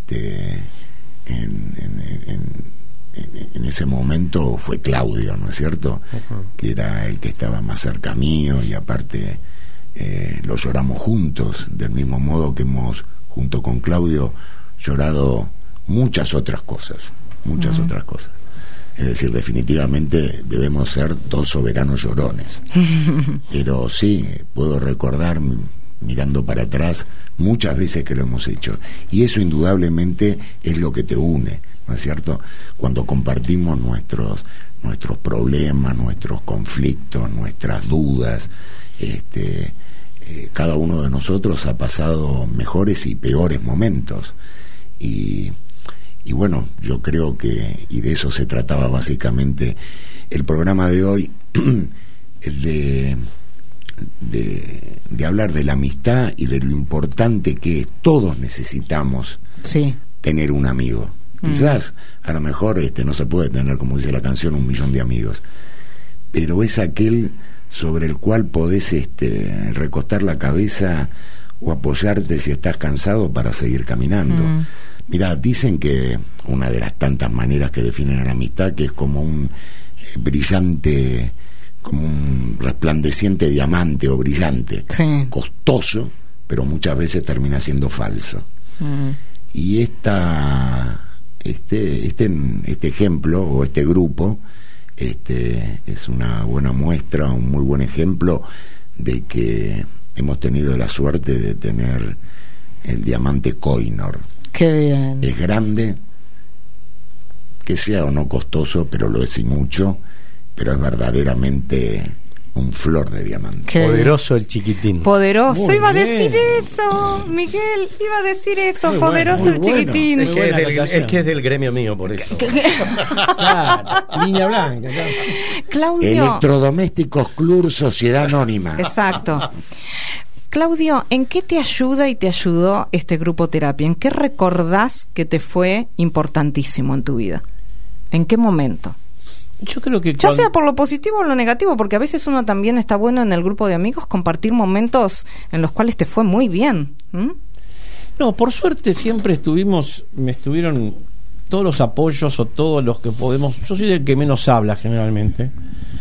Speaker 4: en ese momento fue Claudio, ¿no es cierto? Que era el que estaba más cerca mío, y aparte lo lloramos juntos, del mismo modo que hemos, junto con Claudio, llorado muchas otras cosas. Es decir, definitivamente debemos ser dos soberanos llorones. Pero sí, puedo recordar, mirando para atrás, muchas veces que lo hemos hecho. Y eso indudablemente es lo que te une, ¿no es cierto? Cuando compartimos nuestros problemas, nuestros conflictos, nuestras dudas, cada uno de nosotros ha pasado mejores y peores momentos. Y bueno, yo creo que, y de eso se trataba básicamente el programa de hoy, de hablar de la amistad y de lo importante que todos necesitamos tener un amigo. Quizás a lo mejor no se puede tener, como dice la canción, 1.000.000 de amigos, pero es aquel sobre el cual podés recostar la cabeza o apoyarte si estás cansado para seguir caminando. Mirá, dicen que una de las tantas maneras que definen a la amistad, que es como un brillante, como un resplandeciente diamante o brillante, costoso, pero muchas veces termina siendo falso. Y este ejemplo o este grupo es una buena muestra, un muy buen ejemplo de que hemos tenido la suerte de tener el diamante Koinor.
Speaker 3: Qué bien.
Speaker 4: Es grande, que sea o no costoso, pero lo es y mucho, pero es verdaderamente un flor de diamante.
Speaker 5: Poderoso el chiquitín.
Speaker 3: Poderoso,
Speaker 6: Muy
Speaker 3: iba
Speaker 6: bien.
Speaker 3: a decir eso, Miguel, iba a decir eso,
Speaker 6: Muy
Speaker 3: poderoso
Speaker 6: bueno,
Speaker 3: el
Speaker 6: muy
Speaker 3: chiquitín.
Speaker 6: bueno.
Speaker 5: Es que es del gremio mío, por eso.
Speaker 6: Claro, línea blanca. Claro.
Speaker 3: Claudio.
Speaker 4: Electrodomésticos Club Sociedad Anónima.
Speaker 3: Exacto. Claudio, ¿en qué te ayuda y te ayudó este grupo terapia? ¿En qué recordás que te fue importantísimo en tu vida? ¿En qué momento?
Speaker 6: Yo creo que
Speaker 3: Ya sea por lo positivo o lo negativo, porque a veces uno también está bueno en el grupo de amigos compartir momentos en los cuales te fue muy bien.
Speaker 6: No, por suerte siempre me estuvieron todos los apoyos o todos los que podemos. Yo soy el que menos habla generalmente,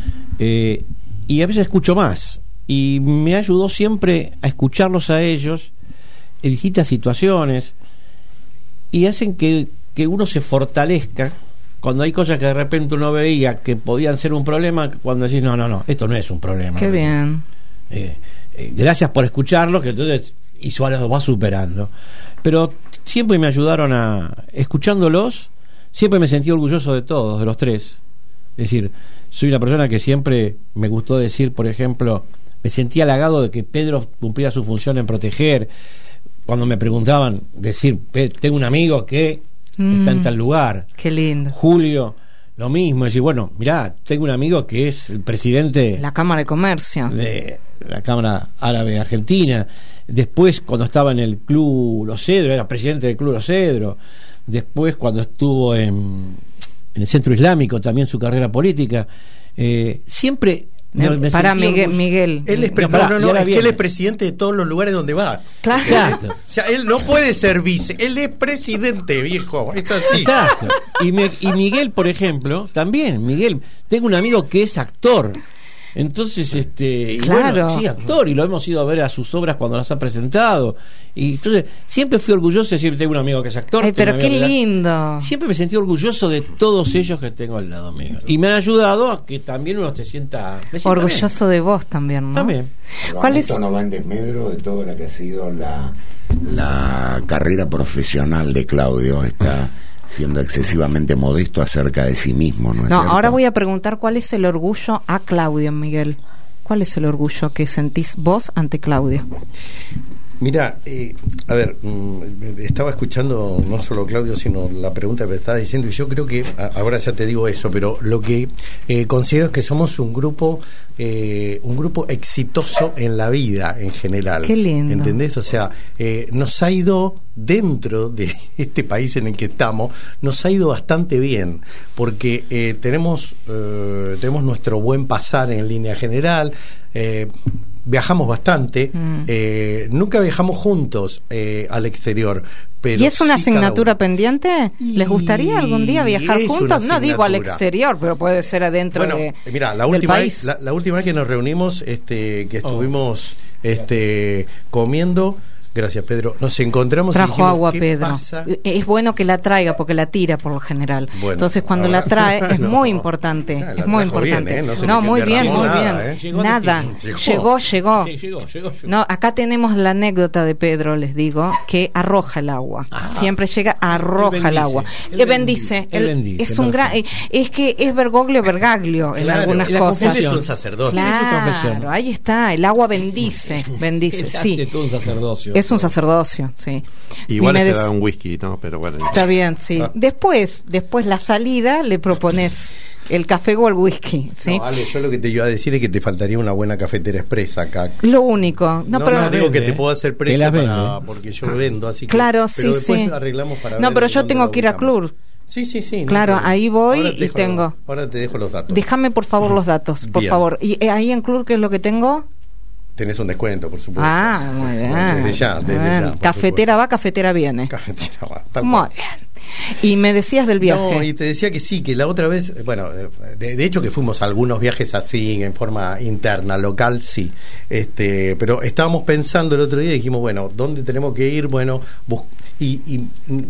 Speaker 6: y a veces escucho más, y me ayudó siempre a escucharlos a ellos en distintas situaciones, y hacen que uno se fortalezca cuando hay cosas que de repente uno veía que podían ser un problema, cuando decís no, esto no es un problema.
Speaker 3: Qué bien.
Speaker 6: Gracias por escucharlo, que entonces lo va superando. Pero siempre me ayudaron escuchándolos, siempre me sentí orgulloso de todos, de los tres. Es decir, soy una persona que siempre me gustó decir, por ejemplo, me sentí halagado de que Pedro cumplía su función en proteger. Cuando me preguntaban, decir, tengo un amigo que está en tal lugar.
Speaker 3: Qué lindo.
Speaker 6: Julio, lo mismo, decir, bueno, mirá, tengo un amigo que es el presidente
Speaker 3: La Cámara de Comercio.
Speaker 6: de la Cámara Árabe Argentina. Después, cuando estaba en el Club Los Cedros, era presidente del Club Los Cedros. Después, cuando estuvo en el Centro Islámico, también su carrera política. Siempre
Speaker 3: Para
Speaker 6: sentí
Speaker 3: Miguel.
Speaker 5: Él es,
Speaker 6: No,
Speaker 5: es que él
Speaker 6: viene.
Speaker 5: es presidente de todos los lugares donde va.
Speaker 3: Claro.
Speaker 6: Exacto.
Speaker 5: O sea, él no puede ser vice, él es presidente, viejo. Es así.
Speaker 6: Exacto. Y Miguel, por ejemplo, también. Miguel, tengo un amigo que es actor. Entonces, y
Speaker 3: Claro.
Speaker 6: bueno, sí, actor, y lo hemos ido a ver a sus obras cuando las ha presentado. Y entonces, siempre fui orgulloso de decir, tengo un amigo que es actor.
Speaker 3: Ay, pero
Speaker 6: tengo un
Speaker 3: qué
Speaker 6: amigo que-
Speaker 3: lindo.
Speaker 6: Siempre me sentí orgulloso de todos ellos que tengo al lado mío. Y me han ayudado a que también uno se sienta... me sienta
Speaker 3: Orgulloso de vos también, ¿no?
Speaker 6: bien. También.
Speaker 3: ¿Cuál es?
Speaker 4: Esto no va en desmedro de todo lo que ha sido la carrera profesional de Claudio. Está siendo excesivamente modesto acerca de sí mismo, ¿no es
Speaker 3: No,
Speaker 4: cierto?
Speaker 3: ahora voy a preguntar cuál es el orgullo a Claudio, Miguel. ¿Cuál es el orgullo que sentís vos ante Claudio?
Speaker 5: Mira, a ver, estaba escuchando no solo Claudio, sino la pregunta que me estaba diciendo, y yo creo que, ahora ya te digo eso, pero lo que considero es que somos un grupo exitoso en la vida en general.
Speaker 3: Qué lindo.
Speaker 5: ¿Entendés? O sea, nos ha ido dentro de este país en el que estamos, nos ha ido bastante bien, porque tenemos nuestro buen pasar en línea general, viajamos bastante, nunca viajamos juntos al exterior. Pero
Speaker 3: ¿Y es una
Speaker 5: sí cada
Speaker 3: asignatura
Speaker 5: uno.
Speaker 3: pendiente? ¿Les gustaría algún día viajar
Speaker 5: Es una
Speaker 3: juntos? No digo al
Speaker 5: asignatura.
Speaker 3: exterior, pero puede ser adentro
Speaker 5: Bueno, mira, la
Speaker 3: del
Speaker 5: última
Speaker 3: país.
Speaker 5: vez, la última vez que nos reunimos, que estuvimos comiendo, gracias Pedro, nos encontramos y
Speaker 3: Trajo
Speaker 5: dijimos,
Speaker 3: agua,
Speaker 5: ¿qué
Speaker 3: Pedro.
Speaker 5: pasa?
Speaker 3: Es bueno que la traiga porque la tira por lo general.
Speaker 5: Bueno,
Speaker 3: Entonces cuando
Speaker 5: ahora-
Speaker 3: la trae es
Speaker 5: No.
Speaker 3: muy importante.
Speaker 5: Ah, la
Speaker 3: Es muy
Speaker 5: trajo bien,
Speaker 3: importante.
Speaker 5: no se
Speaker 3: No,
Speaker 5: le
Speaker 3: muy bien,
Speaker 5: derramó
Speaker 3: muy
Speaker 5: nada,
Speaker 3: bien.
Speaker 6: Llegó de
Speaker 3: Nada.
Speaker 6: ti.
Speaker 3: Llegó.
Speaker 6: Sí, llegó.
Speaker 3: No, acá tenemos la anécdota de Pedro, les digo, que arroja el agua. Siempre llega, arroja
Speaker 6: Él
Speaker 3: el
Speaker 6: bendice.
Speaker 3: agua.
Speaker 6: Él bendice. Él bendice,
Speaker 3: Es un gran,
Speaker 6: perfecto.
Speaker 3: es que es Bergoglio Bergaglio en
Speaker 5: Claro,
Speaker 3: algunas
Speaker 6: y la
Speaker 3: cosas.
Speaker 5: Él es un sacerdote.
Speaker 6: Claro. su confesión.
Speaker 3: Claro, ahí está, el agua bendice, bendice,
Speaker 6: Él
Speaker 3: sí.
Speaker 6: hace todo un sacerdocio.
Speaker 3: Es un sacerdocio, sí.
Speaker 7: Igual
Speaker 3: Y me
Speaker 7: te
Speaker 3: des-
Speaker 7: da un whisky, ¿no? Pero bueno.
Speaker 3: Está bien, sí.
Speaker 5: Ah.
Speaker 3: Después la salida, le propones el café o el whisky, ¿sí?
Speaker 5: No, Ale, yo lo que te iba a decir es que te faltaría una buena cafetera expresa acá.
Speaker 3: Lo único. No, pero
Speaker 5: digo que
Speaker 6: vende,
Speaker 5: te puedo hacer
Speaker 6: que
Speaker 5: precio
Speaker 6: las
Speaker 5: para,
Speaker 6: vende.
Speaker 5: porque yo vendo, así que
Speaker 3: claro,
Speaker 5: pero
Speaker 3: sí,
Speaker 5: después
Speaker 3: sí.
Speaker 5: arreglamos para
Speaker 3: No,
Speaker 5: ver
Speaker 3: pero yo
Speaker 5: dónde
Speaker 3: tengo
Speaker 5: lo
Speaker 3: que ir a
Speaker 5: ubicamos.
Speaker 3: Club.
Speaker 5: Sí, no
Speaker 3: Claro,
Speaker 5: hay problema.
Speaker 3: ahí voy
Speaker 5: Ahora te
Speaker 3: y
Speaker 5: dejo
Speaker 3: tengo.
Speaker 5: Ahora te dejo los datos.
Speaker 3: Déjame por favor los datos, por
Speaker 5: Bien.
Speaker 3: favor. ¿Y ahí en Club qué es lo que tengo?
Speaker 5: Tenés un descuento, por supuesto.
Speaker 3: Ah, muy bien.
Speaker 5: Desde ya,
Speaker 3: Muy bien.
Speaker 5: por
Speaker 3: Cafetera va, cafetera viene.
Speaker 5: supuesto. Cafetera va, tal
Speaker 3: Muy
Speaker 5: cual.
Speaker 3: bien. Y me decías del viaje.
Speaker 5: No, y te decía que sí, que la otra vez, bueno, de hecho que fuimos a algunos viajes así en forma interna, local, sí. Pero estábamos pensando el otro día y dijimos, bueno, ¿dónde tenemos que ir? Bueno, y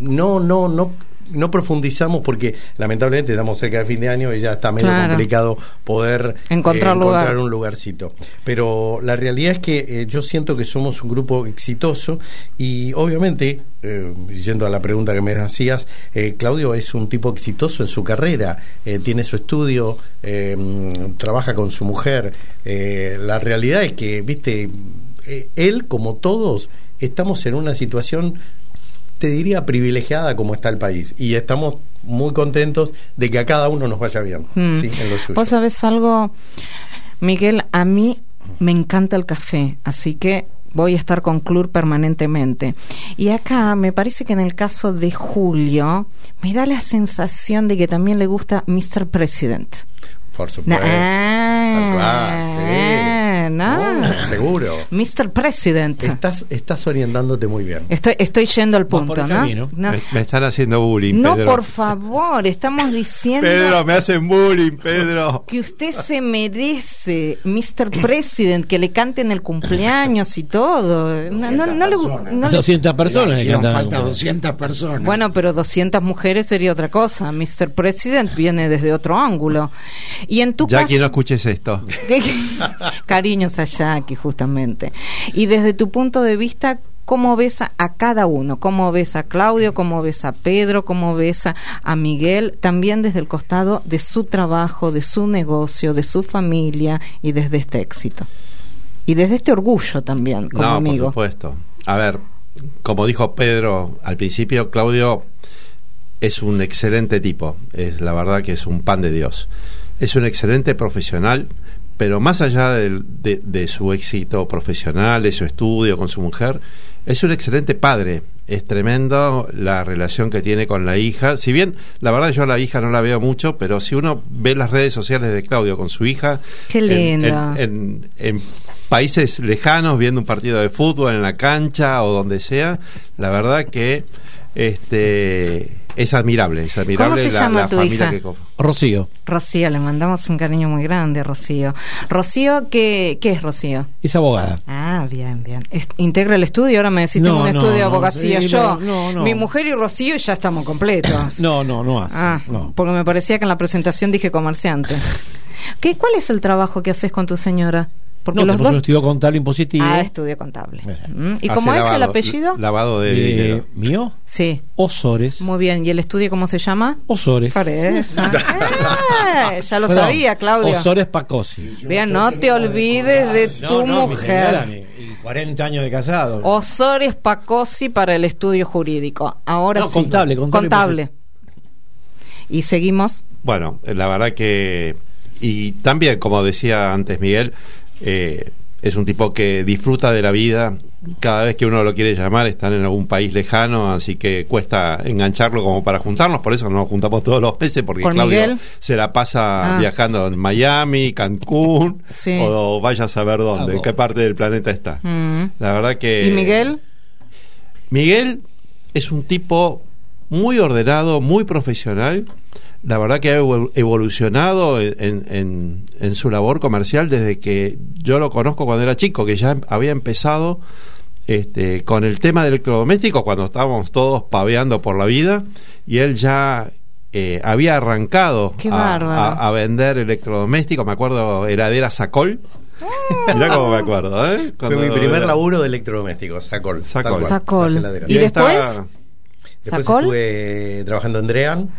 Speaker 5: no profundizamos porque lamentablemente estamos cerca de fin de año y ya está medio
Speaker 3: Claro.
Speaker 5: complicado poder
Speaker 3: Encontrar lugar.
Speaker 5: un lugarcito. Pero la realidad es que yo siento que somos un grupo exitoso y obviamente, yendo a la pregunta que me hacías, Claudio es un tipo exitoso en su carrera, tiene su estudio, trabaja con su mujer. La realidad es que, viste, él como todos estamos en una situación, te diría, privilegiada como está el país, y estamos muy contentos de que a cada uno nos vaya bien, ¿sí? En lo suyo.
Speaker 3: Vos sabés algo, Miguel, a mí me encanta el café, así que voy a estar con Club permanentemente. Y acá me parece que en el caso de Julio me da la sensación de que también le gusta Mr. President.
Speaker 5: Por supuesto. Tal cual, sí.
Speaker 3: No.
Speaker 5: Seguro.
Speaker 3: Mr. President.
Speaker 5: Estás orientándote muy bien.
Speaker 3: Estoy yendo al
Speaker 6: Vos
Speaker 3: punto,
Speaker 6: por el
Speaker 3: ¿no?
Speaker 6: camino.
Speaker 3: No,
Speaker 7: Me están haciendo bullying,
Speaker 3: no,
Speaker 7: Pedro.
Speaker 3: por favor, estamos diciendo
Speaker 7: Pedro, me hacen bullying, Pedro.
Speaker 3: que usted se merece, Mr. President, que le canten el cumpleaños y todo. No le
Speaker 6: 200 personas.
Speaker 4: Hicieron
Speaker 6: que
Speaker 4: falta
Speaker 6: cantan.
Speaker 4: 200 personas.
Speaker 3: Bueno, pero 200 mujeres sería otra cosa. Mr. President viene desde otro ángulo. Y en tu
Speaker 7: Jackie,
Speaker 3: caso,
Speaker 7: no escuches esto.
Speaker 3: cariños a Jackie, justamente. Y desde tu punto de vista, ¿cómo ves a cada uno? ¿Cómo ves a Claudio? ¿Cómo ves a Pedro? ¿Cómo ves a Miguel? También desde el costado de su trabajo, de su negocio, de su familia y desde este éxito. Y desde este orgullo también, como
Speaker 7: No,
Speaker 3: amigo.
Speaker 7: por supuesto. A ver, como dijo Pedro al principio, Claudio es un excelente tipo. Es la verdad que es un pan de Dios. Es un excelente profesional, pero más allá de su éxito profesional, de su estudio con su mujer, es un excelente padre. Es tremendo la relación que tiene con la hija. Si bien, la verdad, yo a la hija no la veo mucho, pero si uno ve las redes sociales de Claudio con su hija,
Speaker 3: Qué lindo.
Speaker 7: en países lejanos, viendo un partido de fútbol en la cancha o donde sea, la verdad que es admirable.
Speaker 3: ¿Cómo se llama
Speaker 7: la
Speaker 3: tu
Speaker 7: familia
Speaker 3: hija?
Speaker 7: que
Speaker 6: Rocío.
Speaker 3: Rocío, le mandamos un cariño muy grande a Rocío. Rocío, ¿qué es Rocío?
Speaker 6: Es abogada.
Speaker 3: Ah, bien. Integra el estudio, ahora me decís, tengo un estudio de abogacía. Yo, mi mujer y Rocío ya estamos completos.
Speaker 6: No hace.
Speaker 3: Porque me parecía que en la presentación dije comerciante. ¿Cuál es el trabajo que haces con tu señora? Porque los dos...
Speaker 6: un estudio contable impositivo.
Speaker 3: Estudio contable. ¿Y cómo es el apellido?
Speaker 7: Lavado de dinero.
Speaker 6: ¿Mío?
Speaker 3: Sí.
Speaker 6: Osores.
Speaker 3: Muy bien. ¿Y el estudio cómo se llama?
Speaker 6: Osores.
Speaker 3: Ya lo sabía, Claudio.
Speaker 6: Osores Pacossi.
Speaker 3: Bien, no te olvides de tu mujer.
Speaker 6: Y 40 años de casado.
Speaker 3: Osores Pacossi para el estudio jurídico. Ahora sí.
Speaker 6: Contable.
Speaker 3: Y seguimos.
Speaker 7: Bueno, la verdad que... Y también, como decía antes Miguel, es un tipo que disfruta de la vida. Cada vez que uno lo quiere llamar están en algún país lejano, así que cuesta engancharlo como para juntarnos. Por eso nos juntamos todos los meses, porque
Speaker 3: ¿Por
Speaker 7: Claudio
Speaker 3: Miguel?
Speaker 7: se la pasa viajando en Miami, Cancún, o vaya a saber dónde, en qué parte del planeta está. La verdad que...
Speaker 3: ¿Y Miguel?
Speaker 7: Miguel es un tipo muy ordenado, muy profesional. La verdad que ha evolucionado en su labor comercial desde que yo lo conozco cuando era chico, que ya había empezado con el tema de electrodomésticos cuando estábamos todos paveando por la vida, y él ya había arrancado a vender electrodomésticos. Me acuerdo, heladera Sacol. Mirá cómo me acuerdo,
Speaker 5: Fue mi primer laburo de electrodomésticos, Sacol.
Speaker 3: ¿Y después?
Speaker 5: Después estuve trabajando en Drean.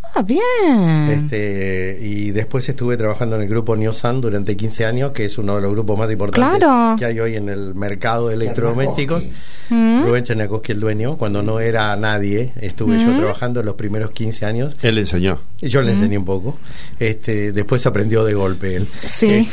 Speaker 3: Bien.
Speaker 5: Y después estuve trabajando en el grupo Niosan durante 15 años, que es uno de los grupos más importantes que hay hoy en el mercado de electrodomésticos. Rubén Cherniakowski, el dueño, cuando no era nadie, estuve yo trabajando los primeros 15 años.
Speaker 7: Él le enseñó.
Speaker 5: Yo le enseñé un poco. Después aprendió de golpe él.
Speaker 3: Sí.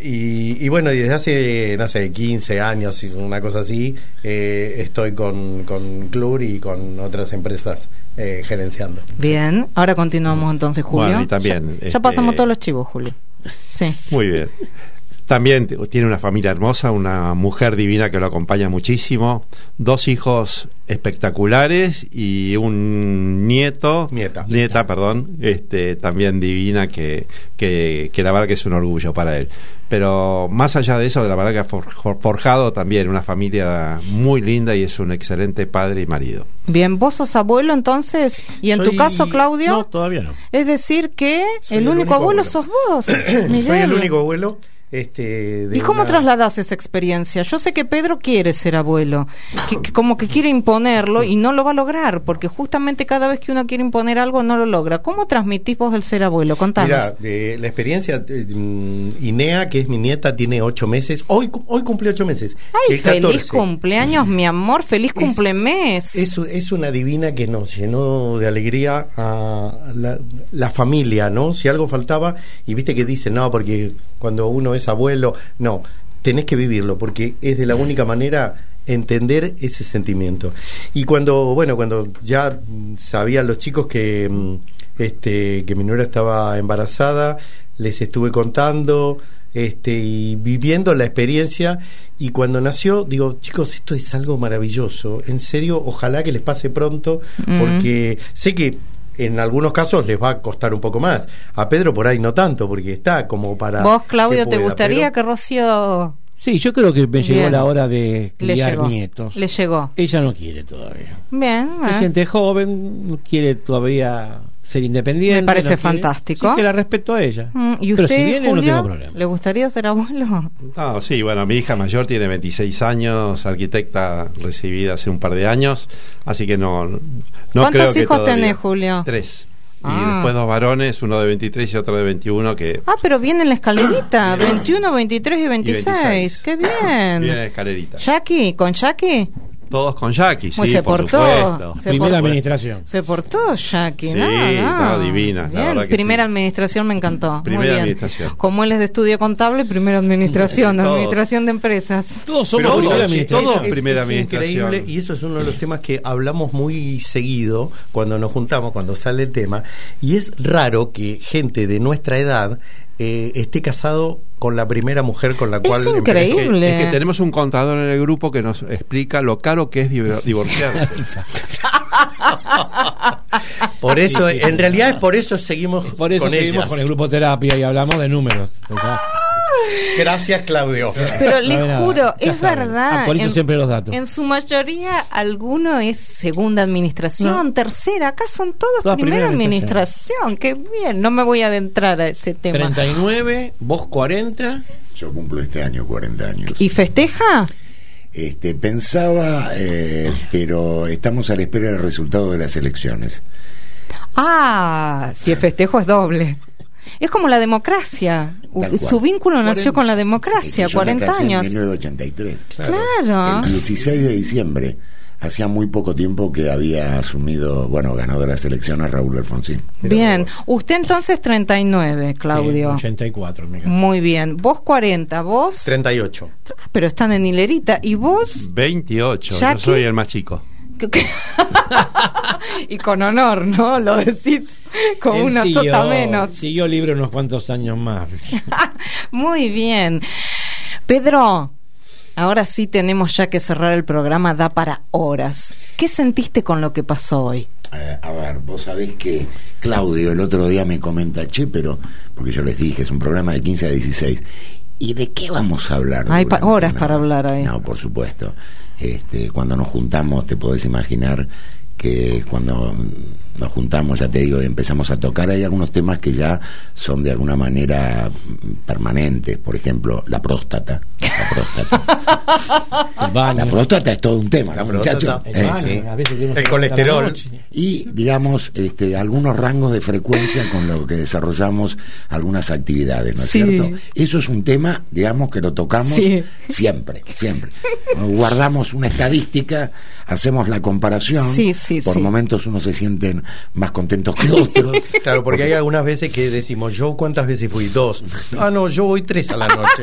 Speaker 5: Y bueno, y desde hace, no sé, 15 años, una cosa así, estoy con Clur y con otras empresas gerenciando.
Speaker 3: Bien, ahora continuamos entonces, Julio.
Speaker 7: Bueno, y también,
Speaker 3: ya pasamos todos los chivos, Julio. Sí.
Speaker 7: Muy bien. También tiene una familia hermosa, una mujer divina que lo acompaña muchísimo, 2 hijos espectaculares y un nieta, perdón, también divina que la verdad que es un orgullo para él. Pero más allá de eso, la verdad que ha forjado también una familia muy linda y es un excelente padre y marido.
Speaker 3: Bien, ¿vos sos abuelo entonces? ¿Y en tu caso, Claudio?
Speaker 6: No, todavía no.
Speaker 3: Es decir que el único abuelo sos vos, Miguel.
Speaker 5: Soy el único abuelo.
Speaker 3: ¿Y cómo trasladás esa experiencia? Yo sé que Pedro quiere ser abuelo, que como que quiere imponerlo y no lo va a lograr, porque justamente cada vez que uno quiere imponer algo no lo logra. ¿Cómo transmitís vos el ser abuelo? Contanos.
Speaker 5: Mira, la experiencia, Inea, que es mi nieta, tiene 8 meses. Hoy cumple 8 meses.
Speaker 3: ¡Ay, feliz cumpleaños, mi amor! ¡Feliz cumplemes!
Speaker 5: Es una divina que nos llenó de alegría a la familia, ¿no? Si algo faltaba, y viste que dicen, no, porque cuando uno es abuelo, no, tenés que vivirlo, porque es de la única manera entender ese sentimiento. Y cuando ya sabían los chicos que mi nuera estaba embarazada, les estuve contando y viviendo la experiencia, y cuando nació digo, chicos, esto es algo maravilloso, en serio, ojalá que les pase pronto, porque sé que en algunos casos les va a costar un poco más. A Pedro por ahí no tanto, porque está como para...
Speaker 3: ¿Vos, Claudio, te gustaría que Rocío...?
Speaker 6: Sí, yo creo que me llegó la hora de criar nietos.
Speaker 3: Le llegó.
Speaker 6: Ella no quiere todavía.
Speaker 3: Bien.
Speaker 6: Se siente joven, no quiere todavía ser independiente.
Speaker 3: Me parece fantástico.
Speaker 6: Sí, que la respeto a ella.
Speaker 3: ¿Y
Speaker 6: pero
Speaker 3: usted,
Speaker 6: si viene,
Speaker 3: Julio,
Speaker 6: no tengo problema.
Speaker 3: ¿Le gustaría ser abuelo?
Speaker 7: No, sí, bueno, mi hija mayor tiene 26 años, arquitecta recibida hace un par de años, así que no creo que
Speaker 3: ¿Cuántos hijos
Speaker 7: todavía.
Speaker 3: tenés, Julio?
Speaker 7: 3. Y después 2 varones, uno de 23 y otro de 21 que...
Speaker 3: pero viene en la escalerita, 21, 23 y 26. ¡Qué bien!
Speaker 7: Viene en la escalerita.
Speaker 3: ¿Jackie? ¿Con Jackie?
Speaker 7: Todos con Jackie, sí,
Speaker 3: se
Speaker 7: por
Speaker 3: portó,
Speaker 7: supuesto.
Speaker 6: Primera administración.
Speaker 3: Se portó Jackie,
Speaker 7: sí,
Speaker 3: no,
Speaker 7: divina.
Speaker 3: Bien.
Speaker 7: La verdad que
Speaker 3: primera
Speaker 7: sí.
Speaker 3: administración me encantó.
Speaker 7: Primera
Speaker 3: muy bien.
Speaker 7: administración.
Speaker 3: Como él es de estudio contable, primera administración,
Speaker 7: Todos.
Speaker 3: administración de empresas.
Speaker 6: Todos somos
Speaker 7: Pero
Speaker 6: primera
Speaker 7: todos,
Speaker 6: administración.
Speaker 7: todos primera administración.
Speaker 5: Increíble, y eso es uno de los temas que hablamos muy seguido cuando nos juntamos, cuando sale el tema, y es raro que gente de nuestra edad esté casado con la primera mujer con la cual
Speaker 3: es increíble.
Speaker 7: Es que tenemos un contador en el grupo que nos explica lo caro que es divorciar.
Speaker 5: Por eso, en realidad es por eso seguimos
Speaker 6: Por eso
Speaker 5: con
Speaker 6: seguimos
Speaker 5: ellas.
Speaker 6: con el grupo terapia y hablamos de números. O sea,
Speaker 5: Gracias, Claudio.
Speaker 3: Pero
Speaker 6: no
Speaker 3: les
Speaker 6: hay nada.
Speaker 3: juro,
Speaker 6: Ya
Speaker 3: es
Speaker 6: saben.
Speaker 3: verdad.
Speaker 6: Actualizo siempre los datos.
Speaker 3: En su mayoría, alguno es segunda administración, tercera. Acá son todos
Speaker 6: Todas
Speaker 3: primera
Speaker 6: primera
Speaker 3: administración. Qué bien. No me voy a adentrar a ese tema.
Speaker 6: 39, vos 40.
Speaker 4: Yo cumplo este año 40 años.
Speaker 3: ¿Y festeja?
Speaker 4: Pensaba, pero estamos a la espera del resultado de las elecciones.
Speaker 3: Ah, si el festejo es doble. Es como la democracia.
Speaker 4: Tal cual.
Speaker 3: Su vínculo nació
Speaker 6: 40.
Speaker 3: con la democracia,
Speaker 4: Yo me
Speaker 3: 40
Speaker 4: casé
Speaker 3: años.
Speaker 4: En 1983.
Speaker 3: Claro.
Speaker 4: El 16 de diciembre. Hacía muy poco tiempo que había asumido, ganado las elecciones Raúl Alfonsín.
Speaker 3: Bien. Usted entonces 39, Claudio.
Speaker 6: Sí, 84 en mi caso.
Speaker 3: Muy bien. Vos 40, vos.
Speaker 5: 38.
Speaker 3: Pero están en hilerita. ¿Y vos?
Speaker 7: 28,
Speaker 3: Jackie.
Speaker 7: yo soy el más chico.
Speaker 3: Y con honor, ¿no? Lo decís con
Speaker 6: Él
Speaker 3: una
Speaker 6: siguió-
Speaker 3: sota menos.
Speaker 6: Siguió libre unos cuantos años más.
Speaker 3: Muy bien. Pedro, ahora sí tenemos ya que cerrar el programa, da para horas. ¿Qué sentiste con lo que pasó hoy?
Speaker 4: A ver, vos sabés que Claudio el otro día me comenta, pero, porque yo les dije, es un programa de 15 a 16. ¿Y de qué vamos a hablar?
Speaker 3: Hay
Speaker 4: durante
Speaker 3: horas
Speaker 4: una
Speaker 3: para
Speaker 4: hora?
Speaker 3: hablar ahí.
Speaker 4: No, por supuesto. Cuando nos juntamos, te podés imaginar que cuando nos juntamos, ya te digo, y empezamos a tocar, hay algunos temas que ya son de alguna manera permanentes. Por ejemplo, la próstata.
Speaker 6: El baño.
Speaker 4: La próstata es todo un tema, ¿no, muchachos?
Speaker 5: próstata,
Speaker 6: El baño,
Speaker 5: sí.
Speaker 6: a veces tenemos
Speaker 5: El
Speaker 6: que
Speaker 5: colesterol.
Speaker 6: levantar la noche.
Speaker 4: Y digamos algunos rangos de frecuencia con lo que desarrollamos algunas actividades, ¿no es
Speaker 3: Sí.
Speaker 4: cierto? Eso es un tema, digamos, que lo tocamos
Speaker 3: Sí.
Speaker 4: siempre guardamos una estadística, hacemos la comparación,
Speaker 3: Sí,
Speaker 4: por
Speaker 3: sí.
Speaker 4: momentos unos se sienten más contentos que otros.
Speaker 5: Claro, porque hay algunas veces que decimos, ¿yo cuántas veces fui? 2. Ah, no, yo voy 3 a la noche.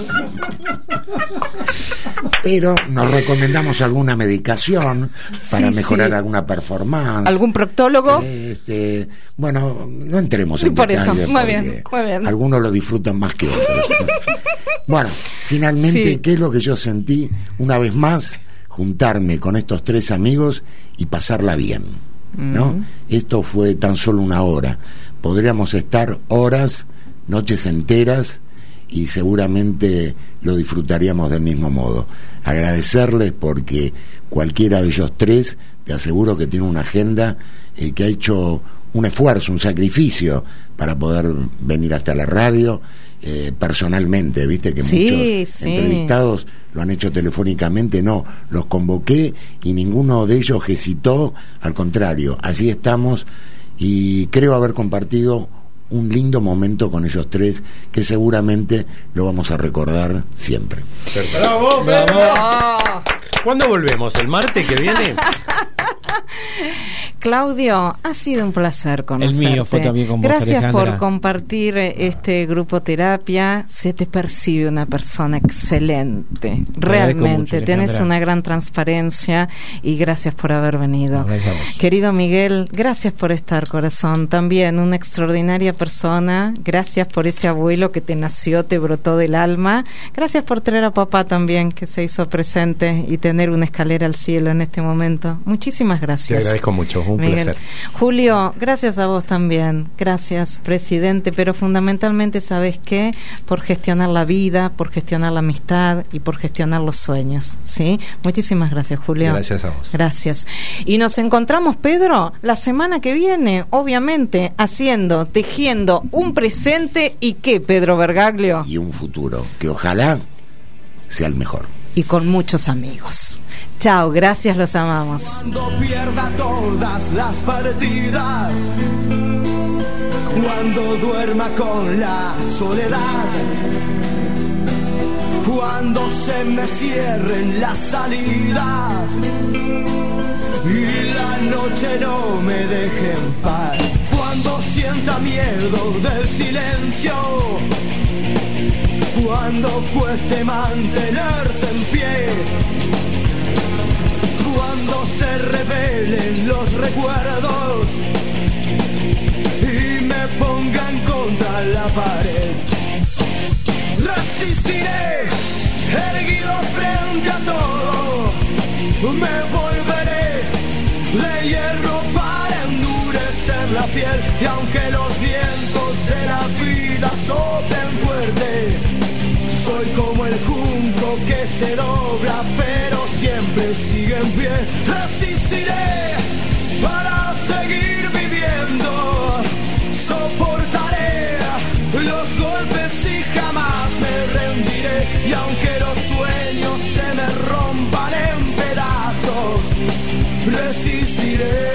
Speaker 4: Pero nos recomendamos alguna medicación para
Speaker 3: Sí,
Speaker 4: mejorar
Speaker 3: sí.
Speaker 4: alguna performance.
Speaker 3: ¿Algún proctólogo?
Speaker 4: Bueno, no entremos en
Speaker 3: Por eso,
Speaker 4: detalles
Speaker 3: muy
Speaker 4: porque
Speaker 3: bien, muy bien.
Speaker 4: algunos lo disfrutan más que otros. Bueno, finalmente,
Speaker 3: Sí.
Speaker 4: ¿qué es lo que yo sentí? Una vez más, juntarme con estos 3 amigos y pasarla bien, ¿no? Esto fue tan solo una hora. Podríamos estar horas, noches enteras, y seguramente lo disfrutaríamos del mismo modo. Agradecerles porque cualquiera de ellos 3, te aseguro que tiene una agenda que ha hecho un esfuerzo, un sacrificio para poder venir hasta la radio personalmente, viste que
Speaker 3: Sí,
Speaker 4: muchos
Speaker 3: sí.
Speaker 4: entrevistados lo han hecho telefónicamente. No, los convoqué y ninguno de ellos hesitó, al contrario, allí estamos y creo haber compartido un lindo momento con ellos 3 que seguramente lo vamos a recordar siempre.
Speaker 5: ¡Bravo,
Speaker 3: Ah.
Speaker 5: ¿Cuándo volvemos? ¿El martes que viene?
Speaker 3: Claudio, ha sido un placer conocerte.
Speaker 6: El mío fue también con vos,
Speaker 3: Gracias
Speaker 6: Alejandra.
Speaker 3: por compartir este grupo terapia. Se te percibe una persona excelente. Realmente,
Speaker 6: mucho,
Speaker 3: tenés
Speaker 6: Alejandra.
Speaker 3: una gran transparencia y gracias por haber venido.
Speaker 6: Gracias a vos.
Speaker 3: Querido Miguel, gracias por estar, corazón. También una extraordinaria persona. Gracias por ese abuelo que te nació, te brotó del alma. Gracias por traer a papá también, que se hizo presente y tener una escalera al cielo en este momento. Muchísimas
Speaker 5: Te
Speaker 3: gracias.
Speaker 5: agradezco mucho, un
Speaker 3: Miguel.
Speaker 5: placer.
Speaker 3: Julio, gracias a vos también. Gracias, presidente. Pero fundamentalmente, ¿sabes qué? Por gestionar la vida, por gestionar la amistad y por gestionar los sueños. ¿Sí? Muchísimas gracias, Julio.
Speaker 7: Gracias a vos.
Speaker 3: Gracias. Y nos encontramos, Pedro, la semana que viene, obviamente, tejiendo un presente y qué, Pedro Bergaglio.
Speaker 4: Y un futuro que ojalá sea el mejor.
Speaker 3: Y con muchos amigos. Chao, gracias, los amamos.
Speaker 2: Cuando pierda todas las partidas, cuando duerma con la soledad, cuando se me cierren las salidas y la noche no me deje en paz, cuando sienta miedo del silencio, cuando cueste mantenerse en pie, cuando se revelen los recuerdos y me pongan contra la pared, resistiré erguido frente a todo, me volveré de hierro para endurecer piel. Y aunque los vientos de la vida soplen fuerte, soy como el junco que se dobla pero siempre sigue en pie. Resistiré para seguir viviendo, soportaré los golpes y jamás me rendiré. Y aunque los sueños se me rompan en pedazos, resistiré.